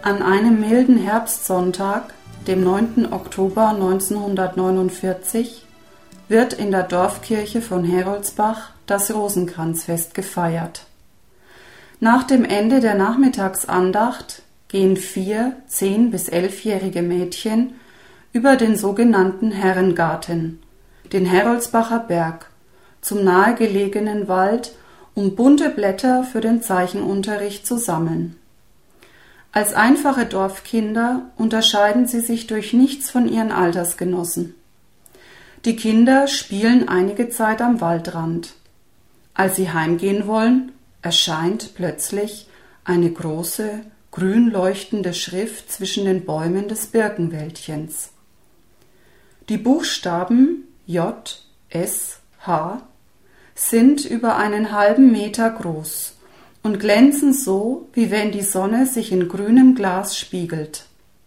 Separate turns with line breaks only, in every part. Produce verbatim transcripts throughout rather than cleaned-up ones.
An einem milden Herbstsonntag, dem neunten Oktober neunzehnhundertneunundvierzig, wird in der Dorfkirche von Heroldsbach das Rosenkranzfest gefeiert. Nach dem Ende der Nachmittagsandacht gehen vier zehn- bis elfjährige Mädchen über den sogenannten Herrengarten, den Heroldsbacher Berg, zum nahegelegenen Wald, um bunte Blätter für den Zeichenunterricht zu sammeln. Als einfache Dorfkinder unterscheiden sie sich durch nichts von ihren Altersgenossen. Die Kinder spielen einige Zeit am Waldrand. Als sie heimgehen wollen, erscheint plötzlich eine große, grün leuchtende Schrift zwischen den Bäumen des Birkenwäldchens. Die Buchstaben J, S, H sind über einen halben Meter groß und glänzen so, wie wenn die Sonne sich in grünem Glas spiegelt.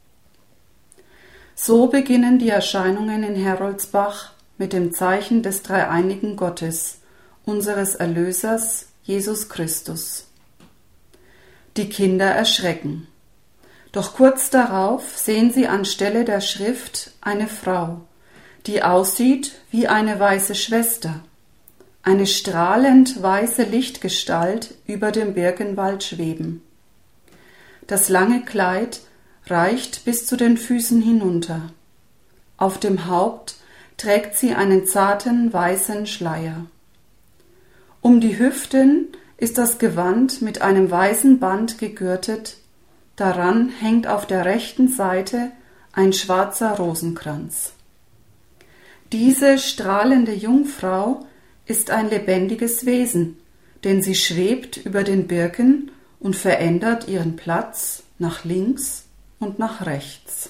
So beginnen die Erscheinungen in Heroldsbach mit dem Zeichen des dreieinigen Gottes, unseres Erlösers Jesus Christus. Die Kinder erschrecken. Doch kurz darauf sehen sie anstelle der Schrift eine Frau, die aussieht wie eine weiße Schwester. Eine strahlend weiße Lichtgestalt über dem Birkenwald schweben. Das lange Kleid reicht bis zu den Füßen hinunter. Auf dem Haupt trägt sie einen zarten weißen Schleier. Um die Hüften ist das Gewand mit einem weißen Band gegürtet, daran hängt auf der rechten Seite ein schwarzer Rosenkranz. Diese strahlende Jungfrau ist ein lebendiges Wesen, denn sie schwebt über den Birken und verändert ihren Platz nach links und nach rechts.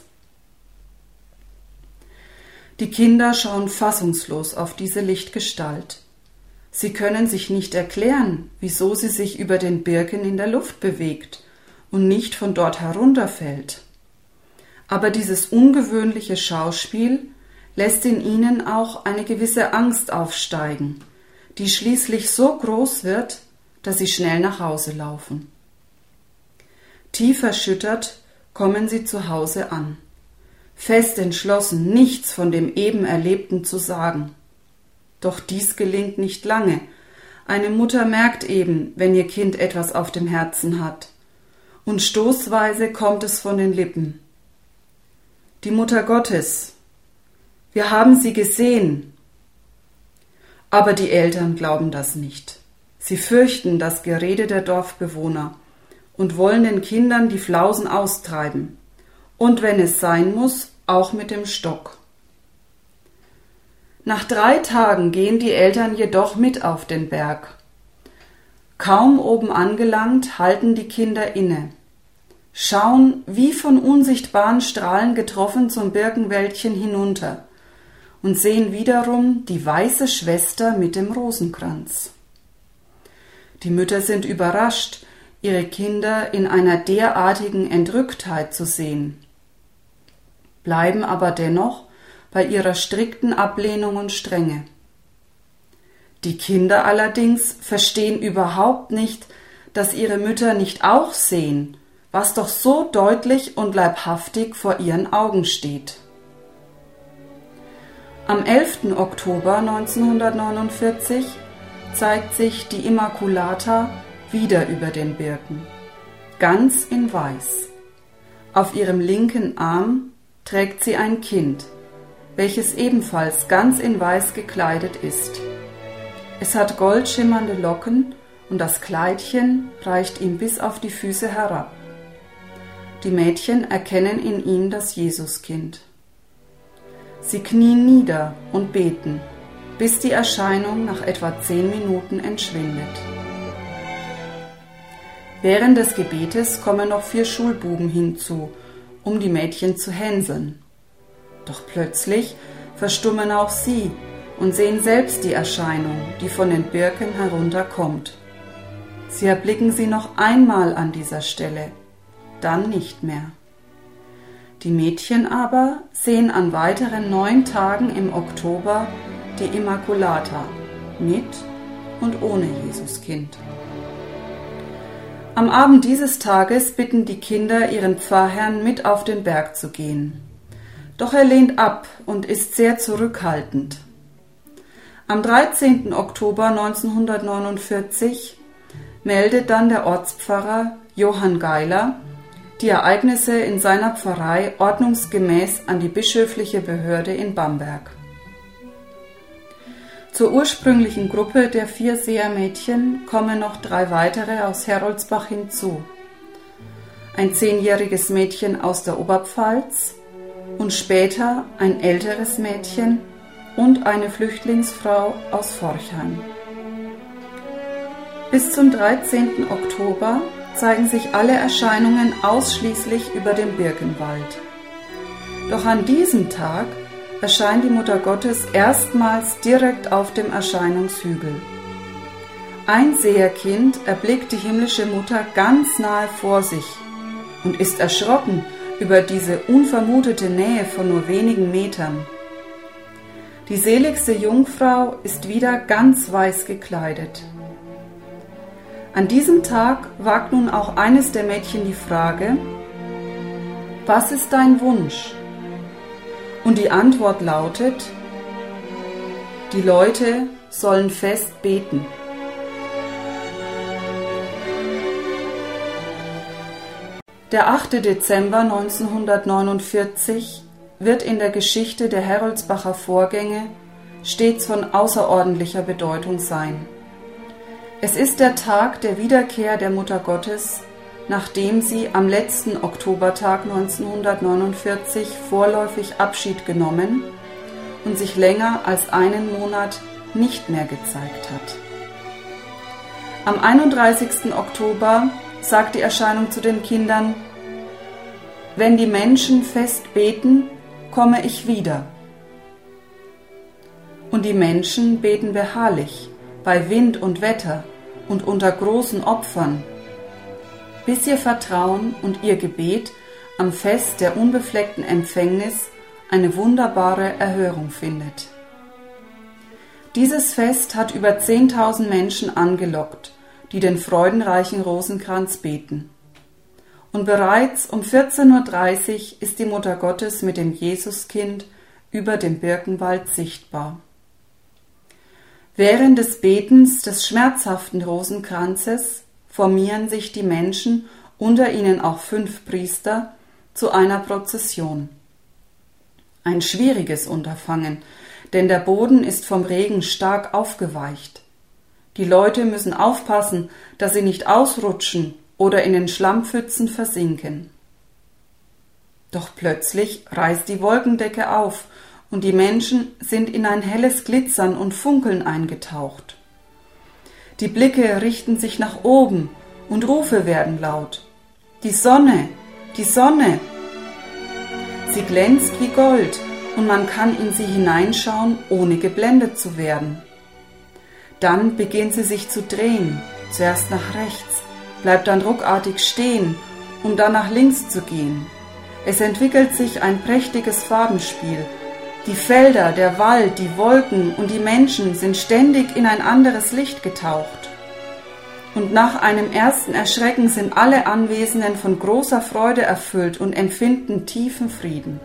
Die Kinder schauen fassungslos auf diese Lichtgestalt. Sie können sich nicht erklären, wieso sie sich über den Birken in der Luft bewegt und nicht von dort herunterfällt. Aber dieses ungewöhnliche Schauspiel lässt in ihnen auch eine gewisse Angst aufsteigen, die schließlich so groß wird, dass sie schnell nach Hause laufen. Tief erschüttert kommen sie zu Hause an, fest entschlossen, nichts von dem eben Erlebten zu sagen. Doch dies gelingt nicht lange. Eine Mutter merkt eben, wenn ihr Kind etwas auf dem Herzen hat, und stoßweise kommt es von den Lippen. Die Mutter Gottes, wir haben sie gesehen. Aber die Eltern glauben das nicht. Sie fürchten das Gerede der Dorfbewohner und wollen den Kindern die Flausen austreiben. Und wenn es sein muss, auch mit dem Stock. Nach drei Tagen gehen die Eltern jedoch mit auf den Berg. Kaum oben angelangt, halten die Kinder inne, schauen wie von unsichtbaren Strahlen getroffen zum Birkenwäldchen hinunter und sehen wiederum die weiße Schwester mit dem Rosenkranz. Die Mütter sind überrascht, ihre Kinder in einer derartigen Entrücktheit zu sehen, bleiben aber dennoch bei ihrer strikten Ablehnung und Strenge. Die Kinder allerdings verstehen überhaupt nicht, dass ihre Mütter nicht auch sehen, was doch so deutlich und leibhaftig vor ihren Augen steht. Am elften Oktober neunzehnhundertneunundvierzig zeigt sich die Immaculata wieder über den Birken, ganz in Weiß. Auf ihrem linken Arm trägt sie ein Kind, welches ebenfalls ganz in Weiß gekleidet ist. Es hat goldschimmernde Locken und das Kleidchen reicht ihm bis auf die Füße herab. Die Mädchen erkennen in ihm das Jesuskind. Sie knien nieder und beten, bis die Erscheinung nach etwa zehn Minuten entschwindet. Während des Gebetes kommen noch vier Schulbuben hinzu, um die Mädchen zu hänseln. Doch plötzlich verstummen auch sie und sehen selbst die Erscheinung, die von den Birken herunterkommt. Sie erblicken sie noch einmal an dieser Stelle, dann nicht mehr. Die Mädchen aber sehen an weiteren neun Tagen im Oktober die Immaculata mit und ohne Jesuskind. Am Abend dieses Tages bitten die Kinder ihren Pfarrherrn, mit auf den Berg zu gehen. Doch er lehnt ab und ist sehr zurückhaltend. Am dreizehnten Oktober neunzehnhundertneunundvierzig meldet dann der Ortspfarrer Johann Geiler die Ereignisse in seiner Pfarrei ordnungsgemäß an die bischöfliche Behörde in Bamberg. Zur ursprünglichen Gruppe der vier Sehermädchen kommen noch drei weitere aus Heroldsbach hinzu. Ein zehnjähriges Mädchen aus der Oberpfalz und später ein älteres Mädchen und eine Flüchtlingsfrau aus Forchheim. Bis zum dreizehnten Oktober zeigen sich alle Erscheinungen ausschließlich über dem Birkenwald. Doch an diesem Tag erscheint die Mutter Gottes erstmals direkt auf dem Erscheinungshügel. Ein Seherkind erblickt die himmlische Mutter ganz nahe vor sich und ist erschrocken über diese unvermutete Nähe von nur wenigen Metern. Die seligste Jungfrau ist wieder ganz weiß gekleidet. An diesem Tag wagt nun auch eines der Mädchen die Frage: Was ist dein Wunsch? Und die Antwort lautet: Die Leute sollen fest beten. Der achte Dezember neunzehnhundertneunundvierzig wird in der Geschichte der Heroldsbacher Vorgänge stets von außerordentlicher Bedeutung sein. Es ist der Tag der Wiederkehr der Mutter Gottes, nachdem sie am letzten Oktobertag neunzehnhundertneunundvierzig vorläufig Abschied genommen und sich länger als einen Monat nicht mehr gezeigt hat. Am einunddreißigsten Oktober sagt die Erscheinung zu den Kindern: Wenn die Menschen fest beten, komme ich wieder. Und die Menschen beten beharrlich, bei Wind und Wetter und unter großen Opfern, bis ihr Vertrauen und ihr Gebet am Fest der unbefleckten Empfängnis eine wunderbare Erhörung findet. Dieses Fest hat über zehntausend Menschen angelockt, die den freudenreichen Rosenkranz beten. Und bereits um vierzehn Uhr dreißig ist die Mutter Gottes mit dem Jesuskind über dem Birkenwald sichtbar. Während des Betens des schmerzhaften Rosenkranzes formieren sich die Menschen, unter ihnen auch fünf Priester, zu einer Prozession. Ein schwieriges Unterfangen, denn der Boden ist vom Regen stark aufgeweicht. Die Leute müssen aufpassen, dass sie nicht ausrutschen oder in den Schlammpfützen versinken. Doch plötzlich reißt die Wolkendecke auf und die Menschen sind in ein helles Glitzern und Funkeln eingetaucht. Die Blicke richten sich nach oben und Rufe werden laut: Die Sonne, die Sonne! Sie glänzt wie Gold und man kann in sie hineinschauen, ohne geblendet zu werden. Dann beginnt sie sich zu drehen, zuerst nach rechts, bleibt dann ruckartig stehen, um dann nach links zu gehen. Es entwickelt sich ein prächtiges Farbenspiel. Die Felder, der Wald, die Wolken und die Menschen sind ständig in ein anderes Licht getaucht. Und nach einem ersten Erschrecken sind alle Anwesenden von großer Freude erfüllt und empfinden tiefen Frieden.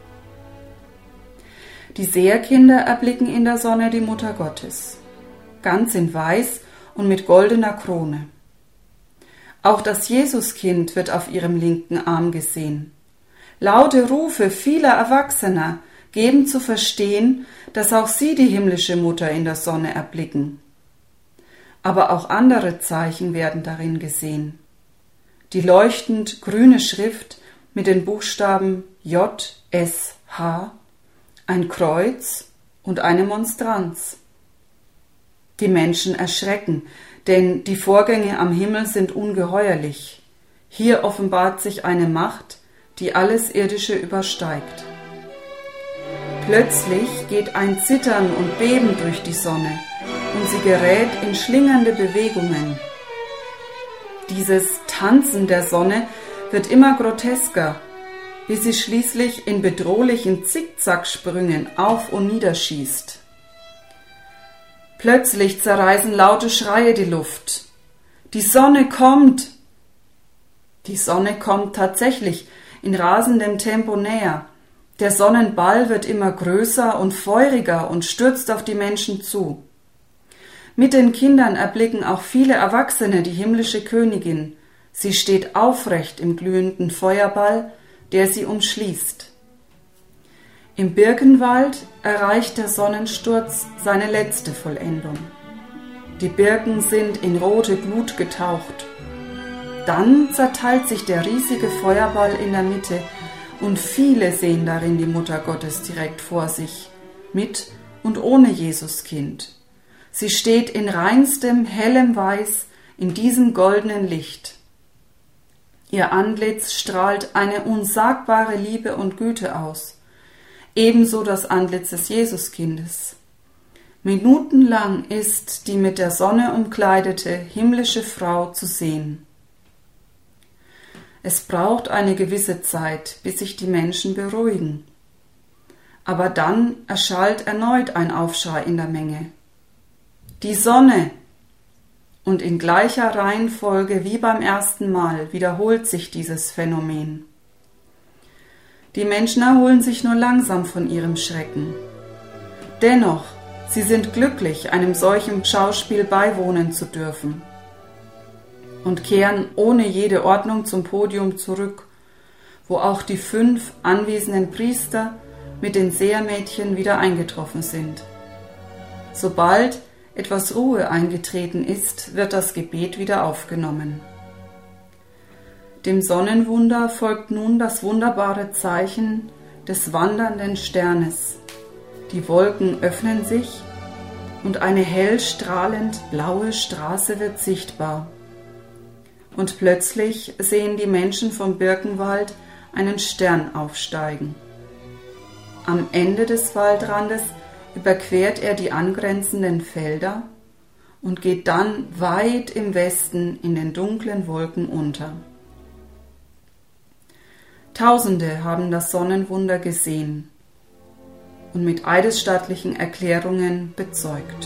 Die Seherkinder erblicken in der Sonne die Mutter Gottes, ganz in Weiß und mit goldener Krone. Auch das Jesuskind wird auf ihrem linken Arm gesehen. Laute Rufe vieler Erwachsener geben zu verstehen, dass auch sie die himmlische Mutter in der Sonne erblicken. Aber auch andere Zeichen werden darin gesehen. Die leuchtend grüne Schrift mit den Buchstaben J S H, ein Kreuz und eine Monstranz. Die Menschen erschrecken, denn die Vorgänge am Himmel sind ungeheuerlich. Hier offenbart sich eine Macht, die alles Irdische übersteigt. Plötzlich geht ein Zittern und Beben durch die Sonne und sie gerät in schlingernde Bewegungen. Dieses Tanzen der Sonne wird immer grotesker, bis sie schließlich in bedrohlichen Zickzacksprüngen auf und niederschießt. Plötzlich zerreißen laute Schreie die Luft. Die Sonne kommt! Die Sonne kommt tatsächlich in rasendem Tempo näher. Der Sonnenball wird immer größer und feuriger und stürzt auf die Menschen zu. Mit den Kindern erblicken auch viele Erwachsene die himmlische Königin. Sie steht aufrecht im glühenden Feuerball, der sie umschließt. Im Birkenwald erreicht der Sonnensturz seine letzte Vollendung. Die Birken sind in rote Glut getaucht. Dann zerteilt sich der riesige Feuerball in der Mitte und viele sehen darin die Mutter Gottes direkt vor sich, mit und ohne Jesuskind. Sie steht in reinstem, hellem Weiß in diesem goldenen Licht. Ihr Antlitz strahlt eine unsagbare Liebe und Güte aus, ebenso das Antlitz des Jesuskindes. Minutenlang ist die mit der Sonne umkleidete himmlische Frau zu sehen. Es braucht eine gewisse Zeit, bis sich die Menschen beruhigen. Aber dann erschallt erneut ein Aufschrei in der Menge. Die Sonne! Und in gleicher Reihenfolge wie beim ersten Mal wiederholt sich dieses Phänomen. Die Menschen erholen sich nur langsam von ihrem Schrecken. Dennoch, sie sind glücklich, einem solchen Schauspiel beiwohnen zu dürfen und kehren ohne jede Ordnung zum Podium zurück, wo auch die fünf anwesenden Priester mit den Sehermädchen wieder eingetroffen sind. Sobald etwas Ruhe eingetreten ist, wird das Gebet wieder aufgenommen. Dem Sonnenwunder folgt nun das wunderbare Zeichen des wandernden Sternes. Die Wolken öffnen sich und eine hell strahlend blaue Straße wird sichtbar. Und plötzlich sehen die Menschen vom Birkenwald einen Stern aufsteigen. Am Ende des Waldrandes überquert er die angrenzenden Felder und geht dann weit im Westen in den dunklen Wolken unter. Tausende haben das Sonnenwunder gesehen und mit eidesstattlichen Erklärungen bezeugt.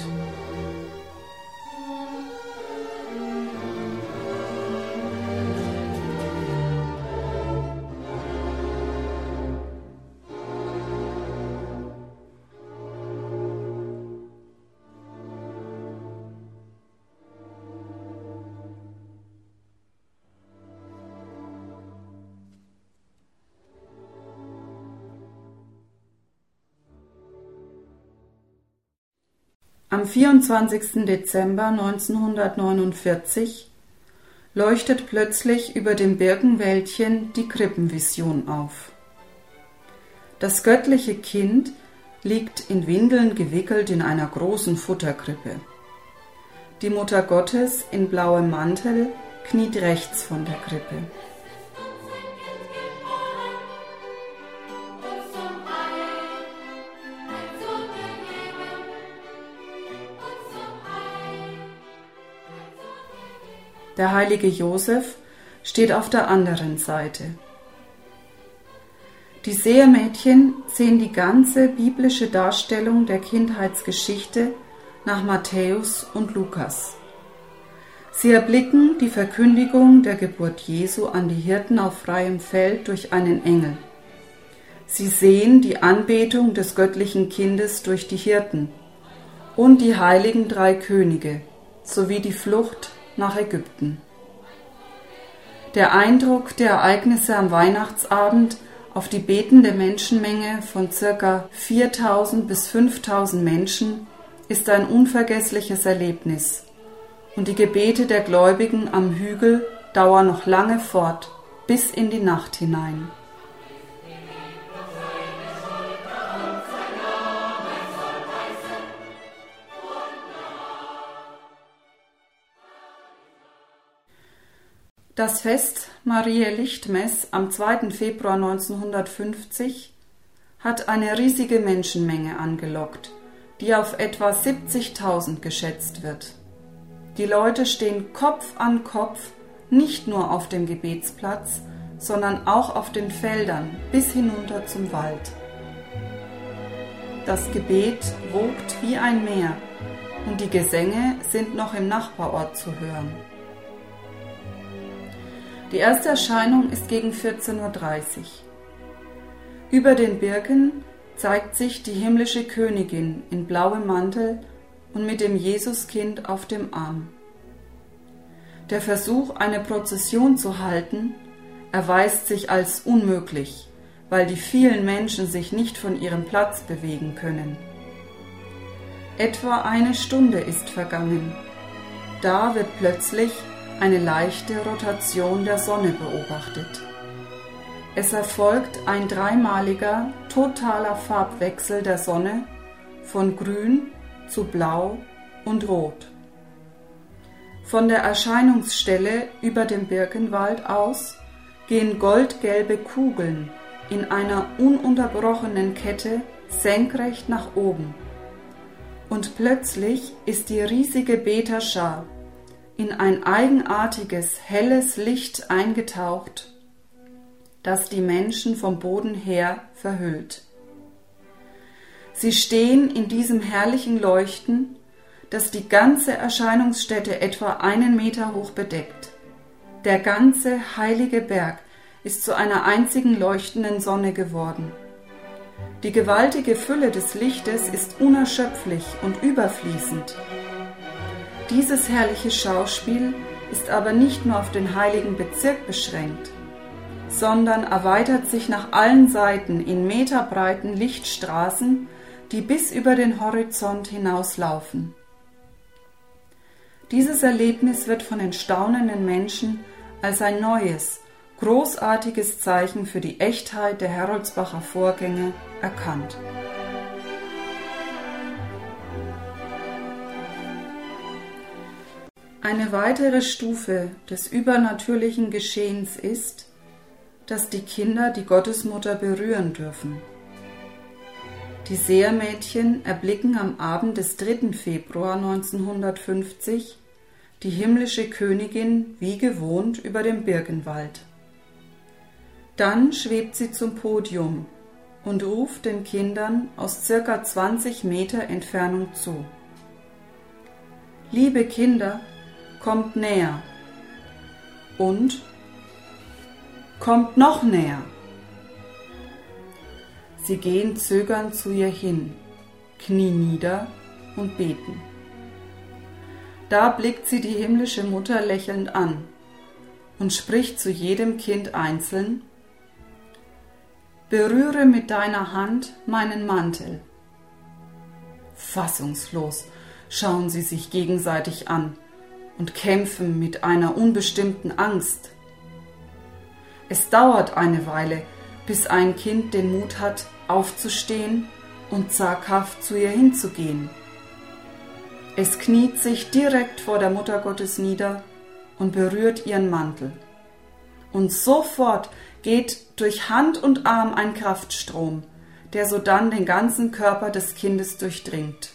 Am vierundzwanzigsten Dezember neunzehnhundertneunundvierzig leuchtet plötzlich über dem Birkenwäldchen die Krippenvision auf. Das göttliche Kind liegt in Windeln gewickelt in einer großen Futterkrippe. Die Mutter Gottes in blauem Mantel kniet rechts von der Krippe. Der heilige Josef steht auf der anderen Seite. Die Sehermädchen sehen die ganze biblische Darstellung der Kindheitsgeschichte nach Matthäus und Lukas. Sie erblicken die Verkündigung der Geburt Jesu an die Hirten auf freiem Feld durch einen Engel. Sie sehen die Anbetung des göttlichen Kindes durch die Hirten und die heiligen drei Könige sowie die Flucht nach Ägypten. Der Eindruck der Ereignisse am Weihnachtsabend auf die betende Menschenmenge von ca. viertausend bis fünftausend Menschen ist ein unvergessliches Erlebnis und die Gebete der Gläubigen am Hügel dauern noch lange fort, bis in die Nacht hinein. Das Fest Mariä Lichtmess am zweiten Februar neunzehnhundertfünfzig hat eine riesige Menschenmenge angelockt, die auf etwa siebzigtausend geschätzt wird. Die Leute stehen Kopf an Kopf, nicht nur auf dem Gebetsplatz, sondern auch auf den Feldern bis hinunter zum Wald. Das Gebet wogt wie ein Meer und die Gesänge sind noch im Nachbarort zu hören. Die erste Erscheinung ist gegen vierzehn Uhr dreißig. Über den Birken zeigt sich die himmlische Königin in blauem Mantel und mit dem Jesuskind auf dem Arm. Der Versuch, eine Prozession zu halten, erweist sich als unmöglich, weil die vielen Menschen sich nicht von ihrem Platz bewegen können. Etwa eine Stunde ist vergangen. Da wird plötzlich eine leichte Rotation der Sonne beobachtet. Es erfolgt ein dreimaliger, totaler Farbwechsel der Sonne von grün zu blau und rot. Von der Erscheinungsstelle über dem Birkenwald aus gehen goldgelbe Kugeln in einer ununterbrochenen Kette senkrecht nach oben. Und plötzlich ist die riesige Beta-Schar in ein eigenartiges, helles Licht eingetaucht, das die Menschen vom Boden her verhüllt. Sie stehen in diesem herrlichen Leuchten, das die ganze Erscheinungsstätte etwa einen Meter hoch bedeckt. Der ganze heilige Berg ist zu einer einzigen leuchtenden Sonne geworden. Die gewaltige Fülle des Lichtes ist unerschöpflich und überfließend. Dieses herrliche Schauspiel ist aber nicht nur auf den heiligen Bezirk beschränkt, sondern erweitert sich nach allen Seiten in meterbreiten Lichtstraßen, die bis über den Horizont hinauslaufen. Dieses Erlebnis wird von den staunenden Menschen als ein neues, großartiges Zeichen für die Echtheit der Heroldsbacher Vorgänge erkannt. Eine weitere Stufe des übernatürlichen Geschehens ist, dass die Kinder die Gottesmutter berühren dürfen. Die Sehermädchen erblicken am Abend des dritten Februar neunzehnhundertfünfzig die himmlische Königin wie gewohnt über dem Birkenwald. Dann schwebt sie zum Podium und ruft den Kindern aus circa zwanzig Meter Entfernung zu. Liebe Kinder, kommt näher und kommt noch näher. Sie gehen zögernd zu ihr hin, knien nieder und beten. Da blickt sie die himmlische Mutter lächelnd an und spricht zu jedem Kind einzeln: Berühre mit deiner Hand meinen Mantel. Fassungslos schauen sie sich gegenseitig an und kämpfen mit einer unbestimmten Angst. Es dauert eine Weile, bis ein Kind den Mut hat, aufzustehen und zaghaft zu ihr hinzugehen. Es kniet sich direkt vor der Muttergottes nieder und berührt ihren Mantel. Und sofort geht durch Hand und Arm ein Kraftstrom, der sodann den ganzen Körper des Kindes durchdringt.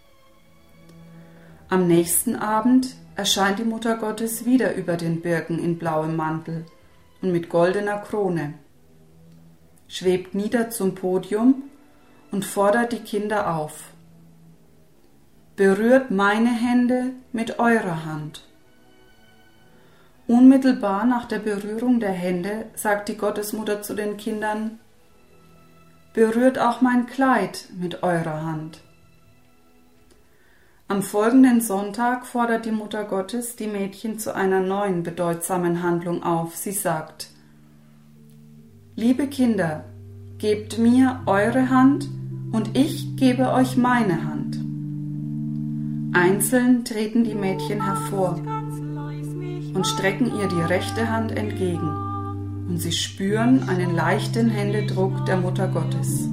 Am nächsten Abend erscheint die Muttergottes wieder über den Birken in blauem Mantel und mit goldener Krone, schwebt nieder zum Podium und fordert die Kinder auf: Berührt meine Hände mit eurer Hand. Unmittelbar nach der Berührung der Hände sagt die Gottesmutter zu den Kindern: Berührt auch mein Kleid mit eurer Hand. Am folgenden Sonntag fordert die Mutter Gottes die Mädchen zu einer neuen bedeutsamen Handlung auf. Sie sagt: Liebe Kinder, gebt mir eure Hand und ich gebe euch meine Hand. Einzeln treten die Mädchen hervor und strecken ihr die rechte Hand entgegen, und sie spüren einen leichten Händedruck der Mutter Gottes.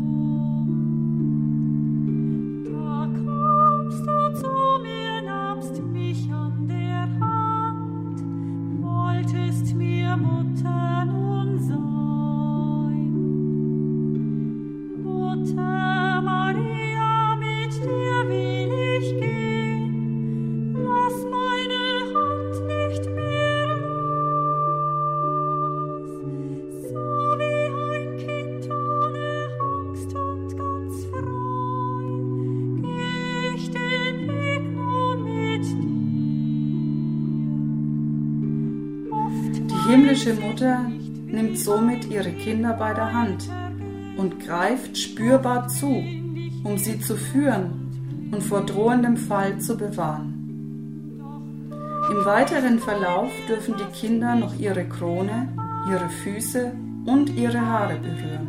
himmlische Mutter nimmt somit ihre Kinder bei der Hand und greift spürbar zu, um sie zu führen und vor drohendem Fall zu bewahren. Im weiteren Verlauf dürfen die Kinder noch ihre Krone, ihre Füße und ihre Haare berühren.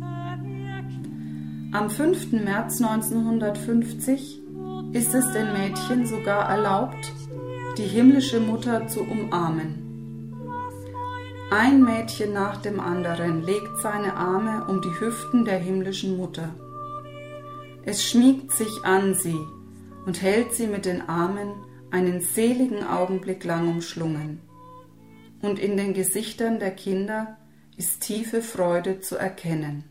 Am fünften März neunzehnhundertfünfzig ist es den Mädchen sogar erlaubt, die himmlische Mutter zu umarmen. Ein Mädchen nach dem anderen legt seine Arme um die Hüften der himmlischen Mutter. Es schmiegt sich an sie und hält sie mit den Armen einen seligen Augenblick lang umschlungen. Und in den Gesichtern der Kinder ist tiefe Freude zu erkennen.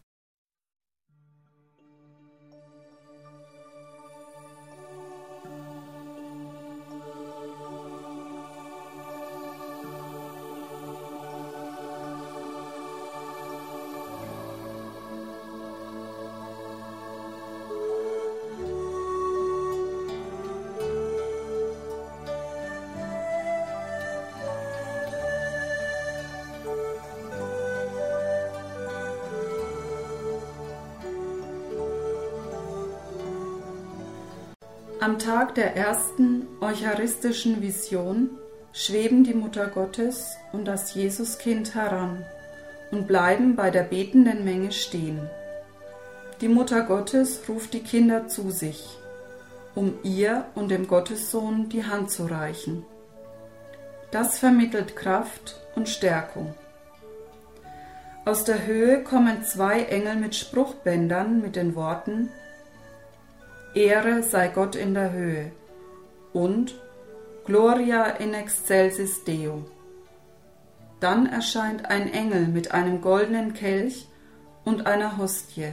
Am Tag der ersten eucharistischen Vision schweben die Mutter Gottes und das Jesuskind heran und bleiben bei der betenden Menge stehen. Die Mutter Gottes ruft die Kinder zu sich, um ihr und dem Gottessohn die Hand zu reichen. Das vermittelt Kraft und Stärkung. Aus der Höhe kommen zwei Engel mit Spruchbändern mit den Worten: Ehre sei Gott in der Höhe und Gloria in excelsis Deo. Dann erscheint ein Engel mit einem goldenen Kelch und einer Hostie.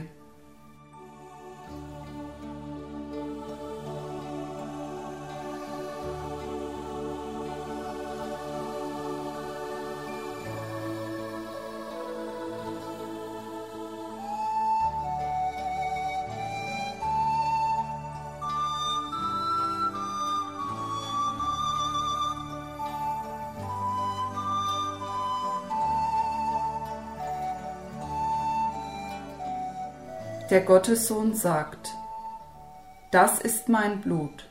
Der Gottessohn sagt: Das ist mein Blut.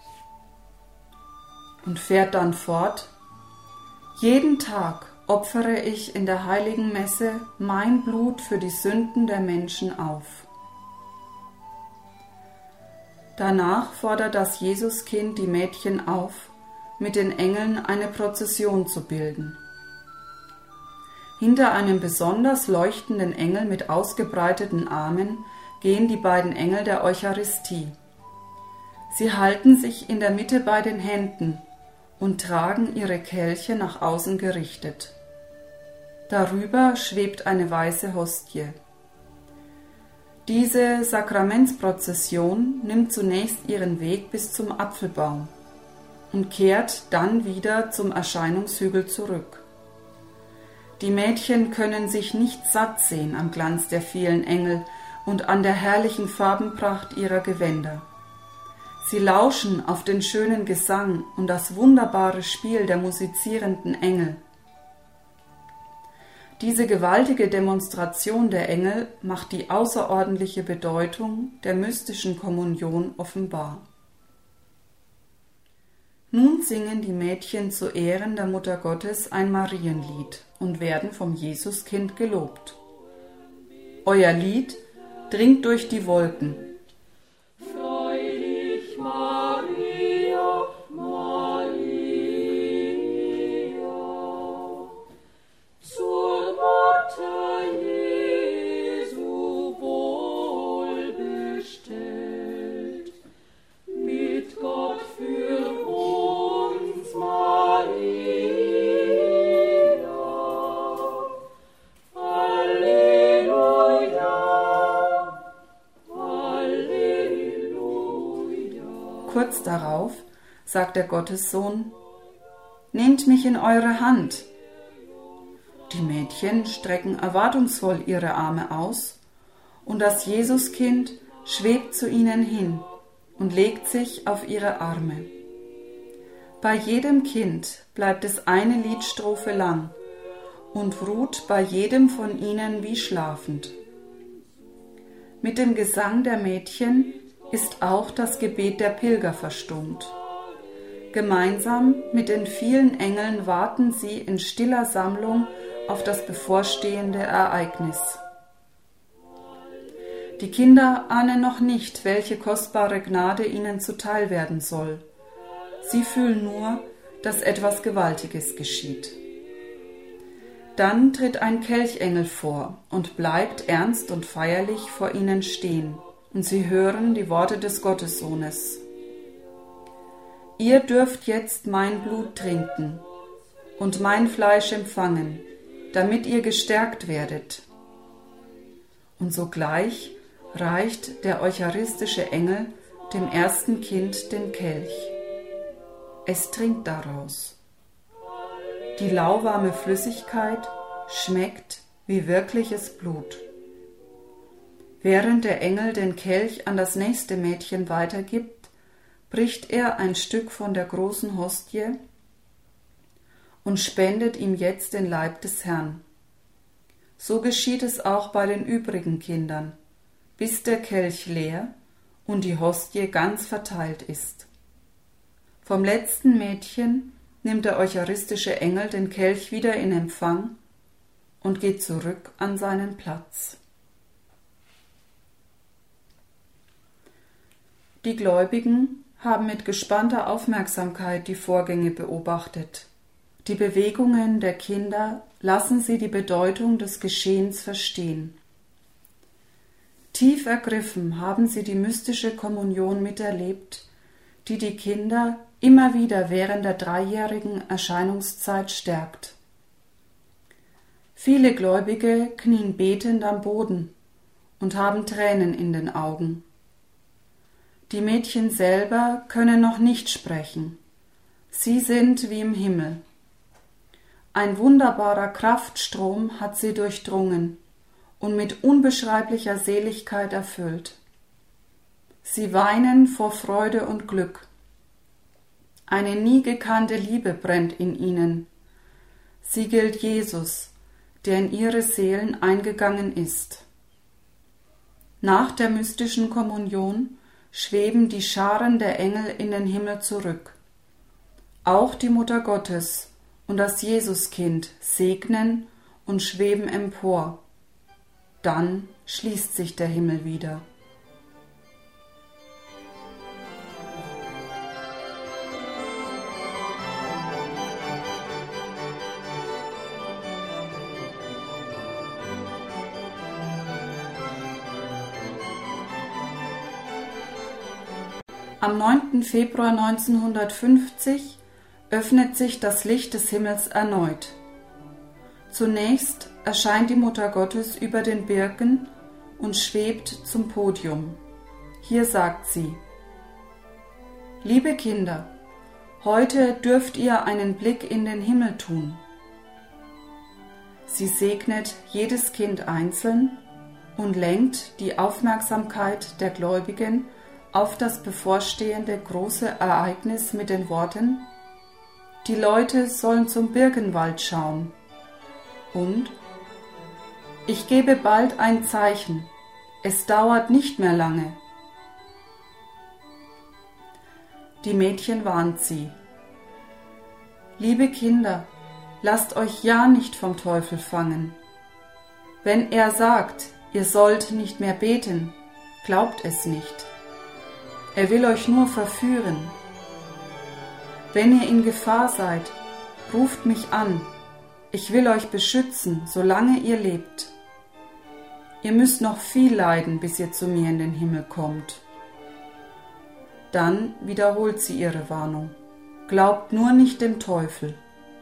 Und fährt dann fort: Jeden Tag opfere ich in der heiligen Messe mein Blut für die Sünden der Menschen auf. Danach fordert das Jesuskind die Mädchen auf, mit den Engeln eine Prozession zu bilden. Hinter einem besonders leuchtenden Engel mit ausgebreiteten Armen gehen die beiden Engel der Eucharistie. Sie halten sich in der Mitte bei den Händen und tragen ihre Kelche nach außen gerichtet. Darüber schwebt eine weiße Hostie. Diese Sakramentsprozession nimmt zunächst ihren Weg bis zum Apfelbaum und kehrt dann wieder zum Erscheinungshügel zurück. Die Mädchen können sich nicht satt sehen am Glanz der vielen Engel und an der herrlichen Farbenpracht ihrer Gewänder. Sie lauschen auf den schönen Gesang und das wunderbare Spiel der musizierenden Engel. Diese gewaltige Demonstration der Engel macht die außerordentliche Bedeutung der mystischen Kommunion offenbar. Nun singen die Mädchen zu Ehren der Mutter Gottes ein Marienlied und werden vom Jesuskind gelobt. Euer Lied dringt durch die Wolken.
Freu dich, Maria, Maria, zur Mutter Jesu wohlbestellt, mit Gott für uns, Maria.
Kurz darauf sagt der Gottessohn: Nehmt mich in eure Hand. Die Mädchen strecken erwartungsvoll ihre Arme aus und das Jesuskind schwebt zu ihnen hin und legt sich auf ihre Arme. Bei jedem Kind bleibt es eine Liedstrophe lang und ruht bei jedem von ihnen wie schlafend. Mit dem Gesang der Mädchen ist auch das Gebet der Pilger verstummt. Gemeinsam mit den vielen Engeln warten sie in stiller Sammlung auf das bevorstehende Ereignis. Die Kinder ahnen noch nicht, welche kostbare Gnade ihnen zuteil werden soll. Sie fühlen nur, dass etwas Gewaltiges geschieht. Dann tritt ein Kelchengel vor und bleibt ernst und feierlich vor ihnen stehen, und sie hören die Worte des Gottessohnes. Ihr dürft jetzt mein Blut trinken und mein Fleisch empfangen, damit ihr gestärkt werdet. Und sogleich reicht der eucharistische Engel dem ersten Kind den Kelch. Es trinkt daraus. Die lauwarme Flüssigkeit schmeckt wie wirkliches Blut. Während der Engel den Kelch an das nächste Mädchen weitergibt, bricht er ein Stück von der großen Hostie und spendet ihm jetzt den Leib des Herrn. So geschieht es auch bei den übrigen Kindern, bis der Kelch leer und die Hostie ganz verteilt ist. Vom letzten Mädchen nimmt der eucharistische Engel den Kelch wieder in Empfang und geht zurück an seinen Platz. Die Gläubigen haben mit gespannter Aufmerksamkeit die Vorgänge beobachtet. Die Bewegungen der Kinder lassen sie die Bedeutung des Geschehens verstehen. Tief ergriffen haben sie die mystische Kommunion miterlebt, die die Kinder immer wieder während der dreijährigen Erscheinungszeit stärkt. Viele Gläubige knien betend am Boden und haben Tränen in den Augen. Die Mädchen selber können noch nicht sprechen. Sie sind wie im Himmel. Ein wunderbarer Kraftstrom hat sie durchdrungen und mit unbeschreiblicher Seligkeit erfüllt. Sie weinen vor Freude und Glück. Eine nie gekannte Liebe brennt in ihnen. Sie gilt Jesus, der in ihre Seelen eingegangen ist. Nach der mystischen Kommunion schweben die Scharen der Engel in den Himmel zurück. Auch die Mutter Gottes und das Jesuskind segnen und schweben empor. Dann schließt sich der Himmel wieder. Am neunten Februar neunzehnhundertfünfzig öffnet sich das Licht des Himmels erneut. Zunächst erscheint die Mutter Gottes über den Birken und schwebt zum Podium. Hier sagt sie: Liebe Kinder, heute dürft ihr einen Blick in den Himmel tun. Sie segnet jedes Kind einzeln und lenkt die Aufmerksamkeit der Gläubigen auf das bevorstehende große Ereignis mit den Worten: Die Leute sollen zum Birkenwald schauen und ich gebe bald ein Zeichen, es dauert nicht mehr lange. Die Mädchen warnt sie: Liebe Kinder, lasst euch ja nicht vom Teufel fangen. Wenn er sagt, ihr sollt nicht mehr beten, glaubt es nicht. Er will euch nur verführen. Wenn ihr in Gefahr seid, ruft mich an. Ich will euch beschützen, solange ihr lebt. Ihr müsst noch viel leiden, bis ihr zu mir in den Himmel kommt. Dann wiederholt sie ihre Warnung. Glaubt nur nicht dem Teufel.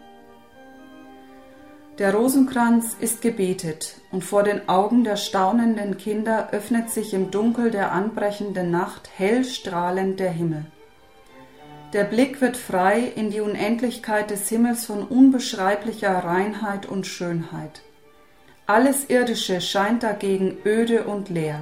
Der Rosenkranz ist gebetet und vor den Augen der staunenden Kinder öffnet sich im Dunkel der anbrechenden Nacht hell strahlend der Himmel. Der Blick wird frei in die Unendlichkeit des Himmels von unbeschreiblicher Reinheit und Schönheit. Alles Irdische scheint dagegen öde und leer.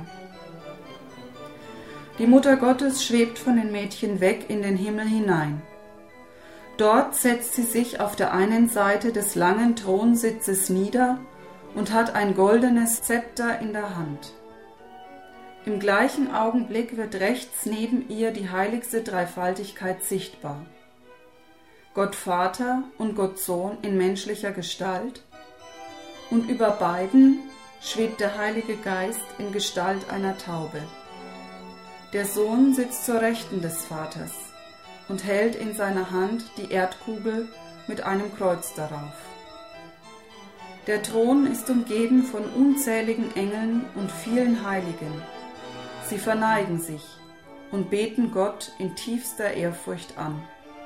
Die Mutter Gottes schwebt von den Mädchen weg in den Himmel hinein. Dort setzt sie sich auf der einen Seite des langen Thronsitzes nieder und hat ein goldenes Zepter in der Hand. Im gleichen Augenblick wird rechts neben ihr die heiligste Dreifaltigkeit sichtbar. Gott Vater und Gott Sohn in menschlicher Gestalt, und über beiden schwebt der Heilige Geist in Gestalt einer Taube. Der Sohn sitzt zur Rechten des Vaters und hält in seiner Hand die Erdkugel mit einem Kreuz darauf. Der Thron ist umgeben von unzähligen Engeln und vielen Heiligen. Sie verneigen sich und beten Gott in tiefster Ehrfurcht an.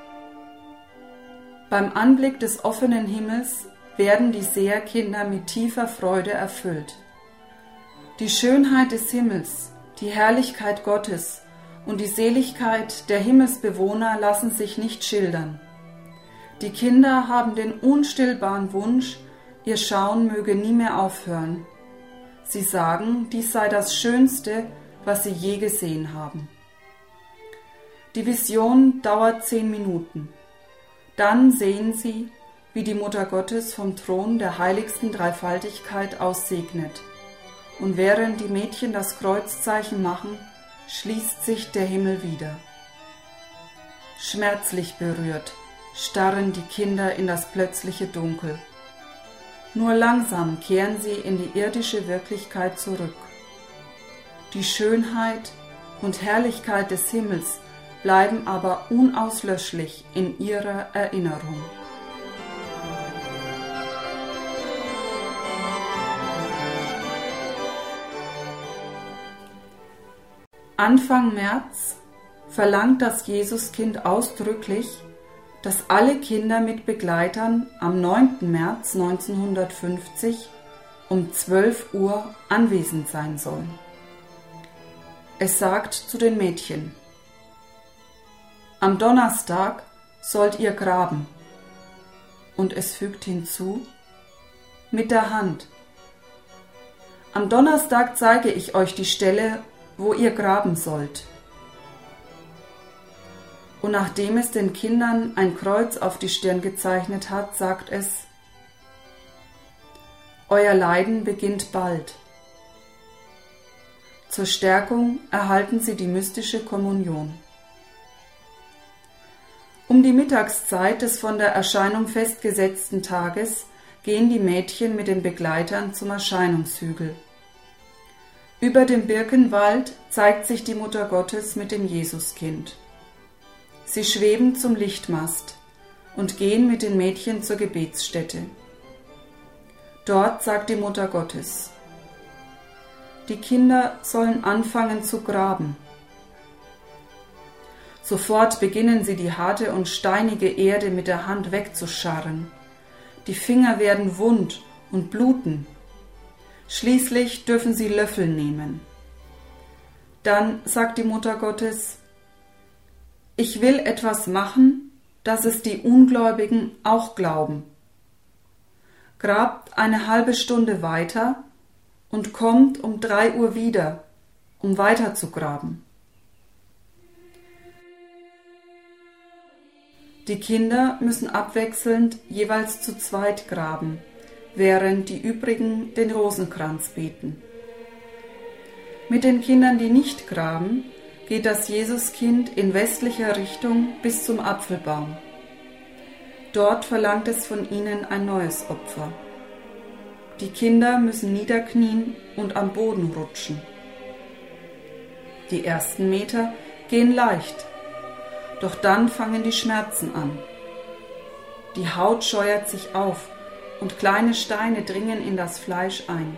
Beim Anblick des offenen Himmels werden die Seherkinder mit tiefer Freude erfüllt. Die Schönheit des Himmels, die Herrlichkeit Gottes und die Seligkeit der Himmelsbewohner lassen sich nicht schildern. Die Kinder haben den unstillbaren Wunsch, ihr Schauen möge nie mehr aufhören. Sie sagen, dies sei das Schönste, was sie je gesehen haben. Die Vision dauert zehn Minuten. Dann sehen sie, wie die Mutter Gottes vom Thron der heiligsten Dreifaltigkeit aus segnet. Und während die Mädchen das Kreuzzeichen machen, schließt sich der Himmel wieder. Schmerzlich berührt starren die Kinder in das plötzliche Dunkel. Nur langsam kehren sie in die irdische Wirklichkeit zurück. Die Schönheit und Herrlichkeit des Himmels bleiben aber unauslöschlich in ihrer Erinnerung. Anfang März verlangt das Jesuskind ausdrücklich, dass alle Kinder mit Begleitern am neunten März neunzehnhundertfünfzig um zwölf Uhr anwesend sein sollen. Es sagt zu den Mädchen: Am Donnerstag sollt ihr graben. Und es fügt hinzu: mit der Hand. Am Donnerstag zeige ich euch die Stelle, wo ihr graben sollt. Und nachdem es den Kindern ein Kreuz auf die Stirn gezeichnet hat, sagt es: Euer Leiden beginnt bald. Zur Stärkung erhalten sie die mystische Kommunion. Um die Mittagszeit des von der Erscheinung festgesetzten Tages gehen die Mädchen mit den Begleitern zum Erscheinungshügel. Über dem Birkenwald zeigt sich die Mutter Gottes mit dem Jesuskind. Sie schweben zum Lichtmast und gehen mit den Mädchen zur Gebetsstätte. Dort sagt die Mutter Gottes: Die Kinder sollen anfangen zu graben. Sofort beginnen sie, die harte und steinige Erde mit der Hand wegzuscharren. Die Finger werden wund und bluten. Schließlich dürfen sie Löffel nehmen. Dann sagt die Mutter Gottes: Ich will etwas machen, dass es die Ungläubigen auch glauben. Grabt eine halbe Stunde weiter und kommt um drei Uhr wieder, um weiter zu graben. Die Kinder müssen abwechselnd jeweils zu zweit graben, während die übrigen den Rosenkranz beten. Mit den Kindern, die nicht graben, geht das Jesuskind in westlicher Richtung bis zum Apfelbaum. Dort verlangt es von ihnen ein neues Opfer. Die Kinder müssen niederknien und am Boden rutschen. Die ersten Meter gehen leicht, doch dann fangen die Schmerzen an. Die Haut scheuert sich auf und kleine Steine dringen in das Fleisch ein.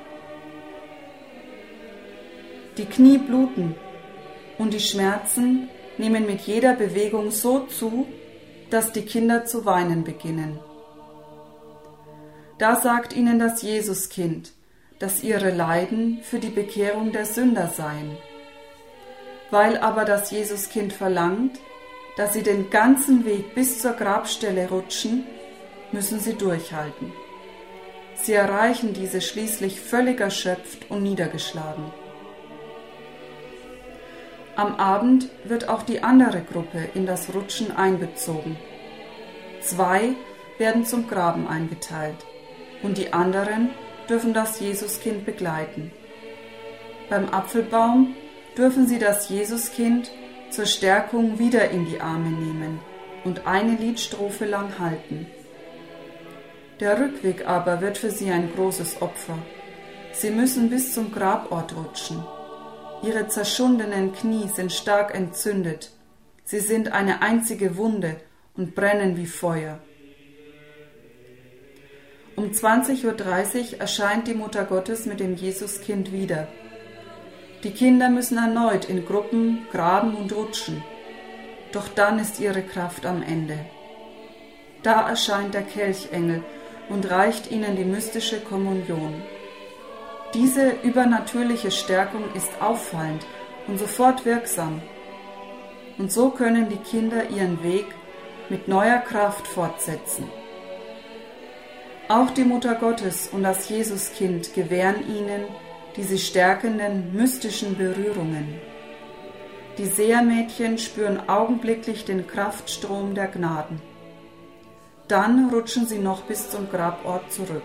Die Knie bluten und die Schmerzen nehmen mit jeder Bewegung so zu, dass die Kinder zu weinen beginnen. Da sagt ihnen das Jesuskind, dass ihre Leiden für die Bekehrung der Sünder seien. Weil aber das Jesuskind verlangt, dass sie den ganzen Weg bis zur Grabstelle rutschen, müssen sie durchhalten. Sie erreichen diese schließlich völlig erschöpft und niedergeschlagen. Am Abend wird auch die andere Gruppe in das Rutschen einbezogen. Zwei werden zum Graben eingeteilt und die anderen dürfen das Jesuskind begleiten. Beim Apfelbaum dürfen sie das Jesuskind zur Stärkung wieder in die Arme nehmen und eine Liedstrophe lang halten. Der Rückweg aber wird für sie ein großes Opfer. Sie müssen bis zum Grabort rutschen. Ihre zerschundenen Knie sind stark entzündet. Sie sind eine einzige Wunde und brennen wie Feuer. Um zwanzig Uhr dreißig erscheint die Mutter Gottes mit dem Jesuskind wieder. Die Kinder müssen erneut in Gruppen graben und rutschen. Doch dann ist ihre Kraft am Ende. Da erscheint der Kelchengel und reicht ihnen die mystische Kommunion. Diese übernatürliche Stärkung ist auffallend und sofort wirksam. Und so können die Kinder ihren Weg mit neuer Kraft fortsetzen. Auch die Mutter Gottes und das Jesuskind gewähren ihnen diese stärkenden, mystischen Berührungen. Die Sehermädchen spüren augenblicklich den Kraftstrom der Gnaden. Dann rutschen sie noch bis zum Grabort zurück.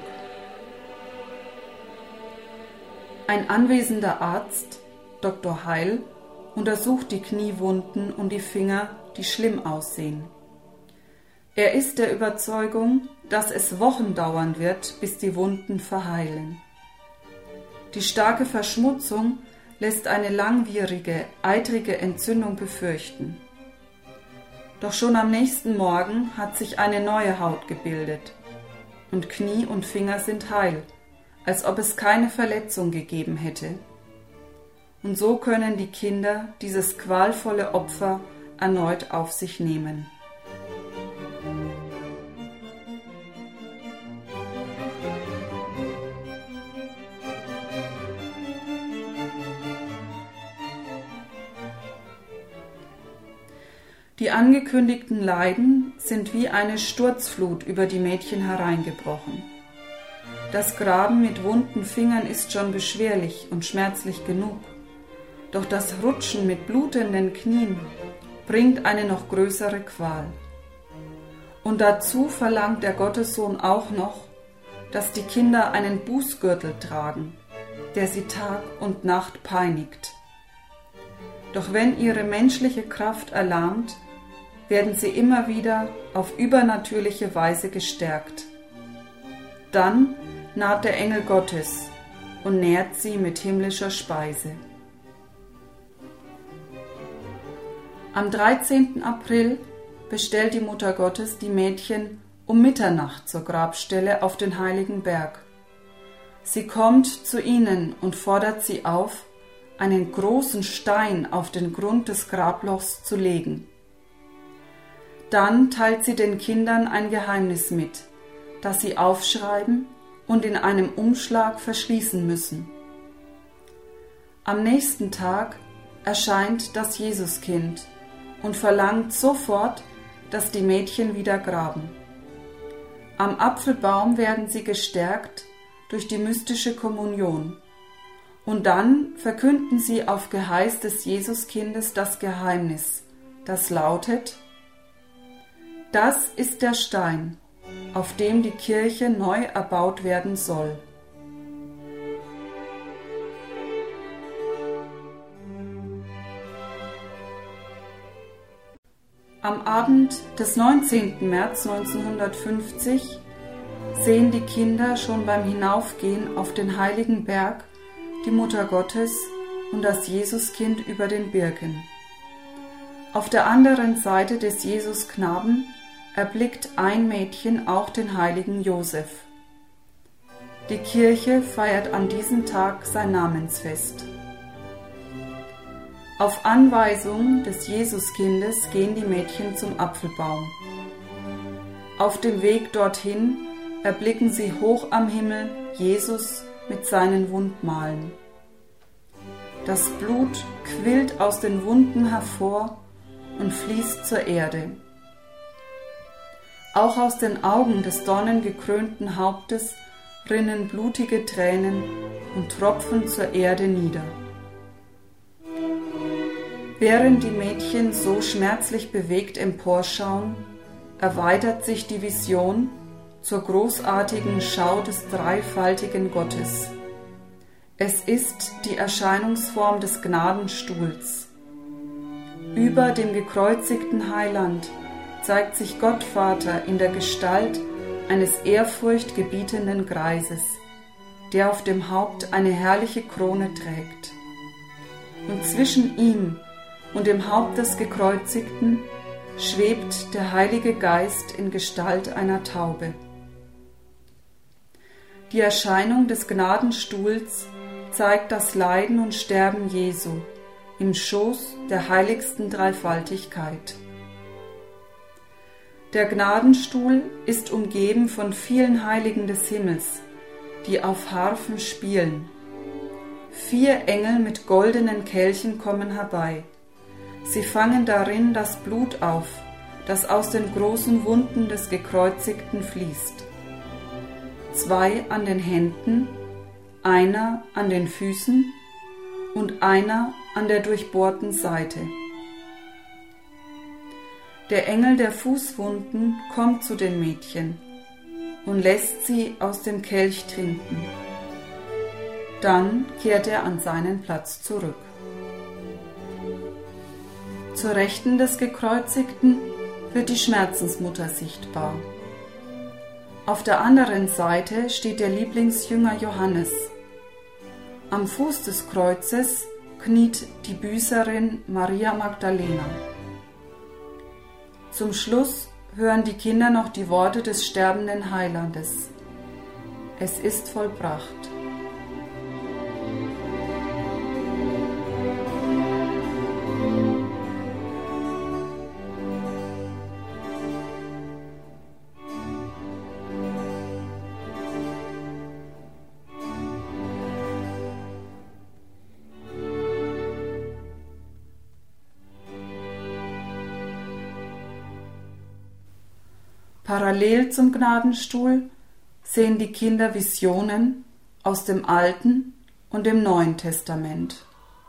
Ein anwesender Arzt, Doktor Heil, untersucht die Kniewunden und die Finger, die schlimm aussehen. Er ist der Überzeugung, dass es Wochen dauern wird, bis die Wunden verheilen. Die starke Verschmutzung lässt eine langwierige, eitrige Entzündung befürchten. Doch schon am nächsten Morgen hat sich eine neue Haut gebildet und Knie und Finger sind heil, als ob es keine Verletzung gegeben hätte. Und so können die Kinder dieses qualvolle Opfer erneut auf sich nehmen. Die angekündigten Leiden sind wie eine Sturzflut über die Mädchen hereingebrochen. Das Graben mit wunden Fingern ist schon beschwerlich und schmerzlich genug, doch das Rutschen mit blutenden Knien bringt eine noch größere Qual. Und dazu verlangt der Gottessohn auch noch, dass die Kinder einen Bußgürtel tragen, der sie Tag und Nacht peinigt. Doch wenn ihre menschliche Kraft erlahmt, werden sie immer wieder auf übernatürliche Weise gestärkt. Dann naht der Engel Gottes und nährt sie mit himmlischer Speise. Am dreizehnten April bestellt die Mutter Gottes die Mädchen um Mitternacht zur Grabstelle auf den Heiligen Berg. Sie kommt zu ihnen und fordert sie auf, einen großen Stein auf den Grund des Grablochs zu legen. Dann teilt sie den Kindern ein Geheimnis mit, das sie aufschreiben und in einem Umschlag verschließen müssen. Am nächsten Tag erscheint das Jesuskind und verlangt sofort, dass die Mädchen wieder graben. Am Apfelbaum werden sie gestärkt durch die mystische Kommunion. Und dann verkünden sie auf Geheiß des Jesuskindes das Geheimnis, das lautet: Das ist der Stein, auf dem die Kirche neu erbaut werden soll. Am Abend des neunzehnten März neunzehnhundertfünfzig sehen die Kinder schon beim Hinaufgehen auf den Heiligen Berg die Mutter Gottes und das Jesuskind über den Birken. Auf der anderen Seite des Jesusknaben erblickt ein Mädchen auch den heiligen Josef. Die Kirche feiert an diesem Tag sein Namensfest. Auf Anweisung des Jesuskindes gehen die Mädchen zum Apfelbaum. Auf dem Weg dorthin erblicken sie hoch am Himmel Jesus mit seinen Wundmalen. Das Blut quillt aus den Wunden hervor und fließt zur Erde. Auch aus den Augen des dornengekrönten Hauptes rinnen blutige Tränen und tropfen zur Erde nieder. Während die Mädchen so schmerzlich bewegt emporschauen, erweitert sich die Vision zur großartigen Schau des dreifaltigen Gottes. Es ist die Erscheinungsform des Gnadenstuhls. Über dem gekreuzigten Heiland zeigt sich Gott Vater in der Gestalt eines ehrfurchtgebietenden Greises, der auf dem Haupt eine herrliche Krone trägt. Und zwischen ihm und dem Haupt des Gekreuzigten schwebt der Heilige Geist in Gestalt einer Taube. Die Erscheinung des Gnadenstuhls zeigt das Leiden und Sterben Jesu im Schoß der heiligsten Dreifaltigkeit. Der Gnadenstuhl ist umgeben von vielen Heiligen des Himmels, die auf Harfen spielen. Vier Engel mit goldenen Kelchen kommen herbei. Sie fangen darin das Blut auf, das aus den großen Wunden des Gekreuzigten fließt. Zwei an den Händen, einer an den Füßen und einer an der durchbohrten Seite. Der Engel der Fußwunden kommt zu den Mädchen und lässt sie aus dem Kelch trinken. Dann kehrt er an seinen Platz zurück. Zur Rechten des Gekreuzigten wird die Schmerzensmutter sichtbar. Auf der anderen Seite steht der Lieblingsjünger Johannes. Am Fuß des Kreuzes kniet die Büßerin Maria Magdalena. Zum Schluss hören die Kinder noch die Worte des sterbenden Heilandes. Es ist vollbracht. Parallel zum Gnadenstuhl sehen die Kinder Visionen aus dem Alten und dem Neuen Testament.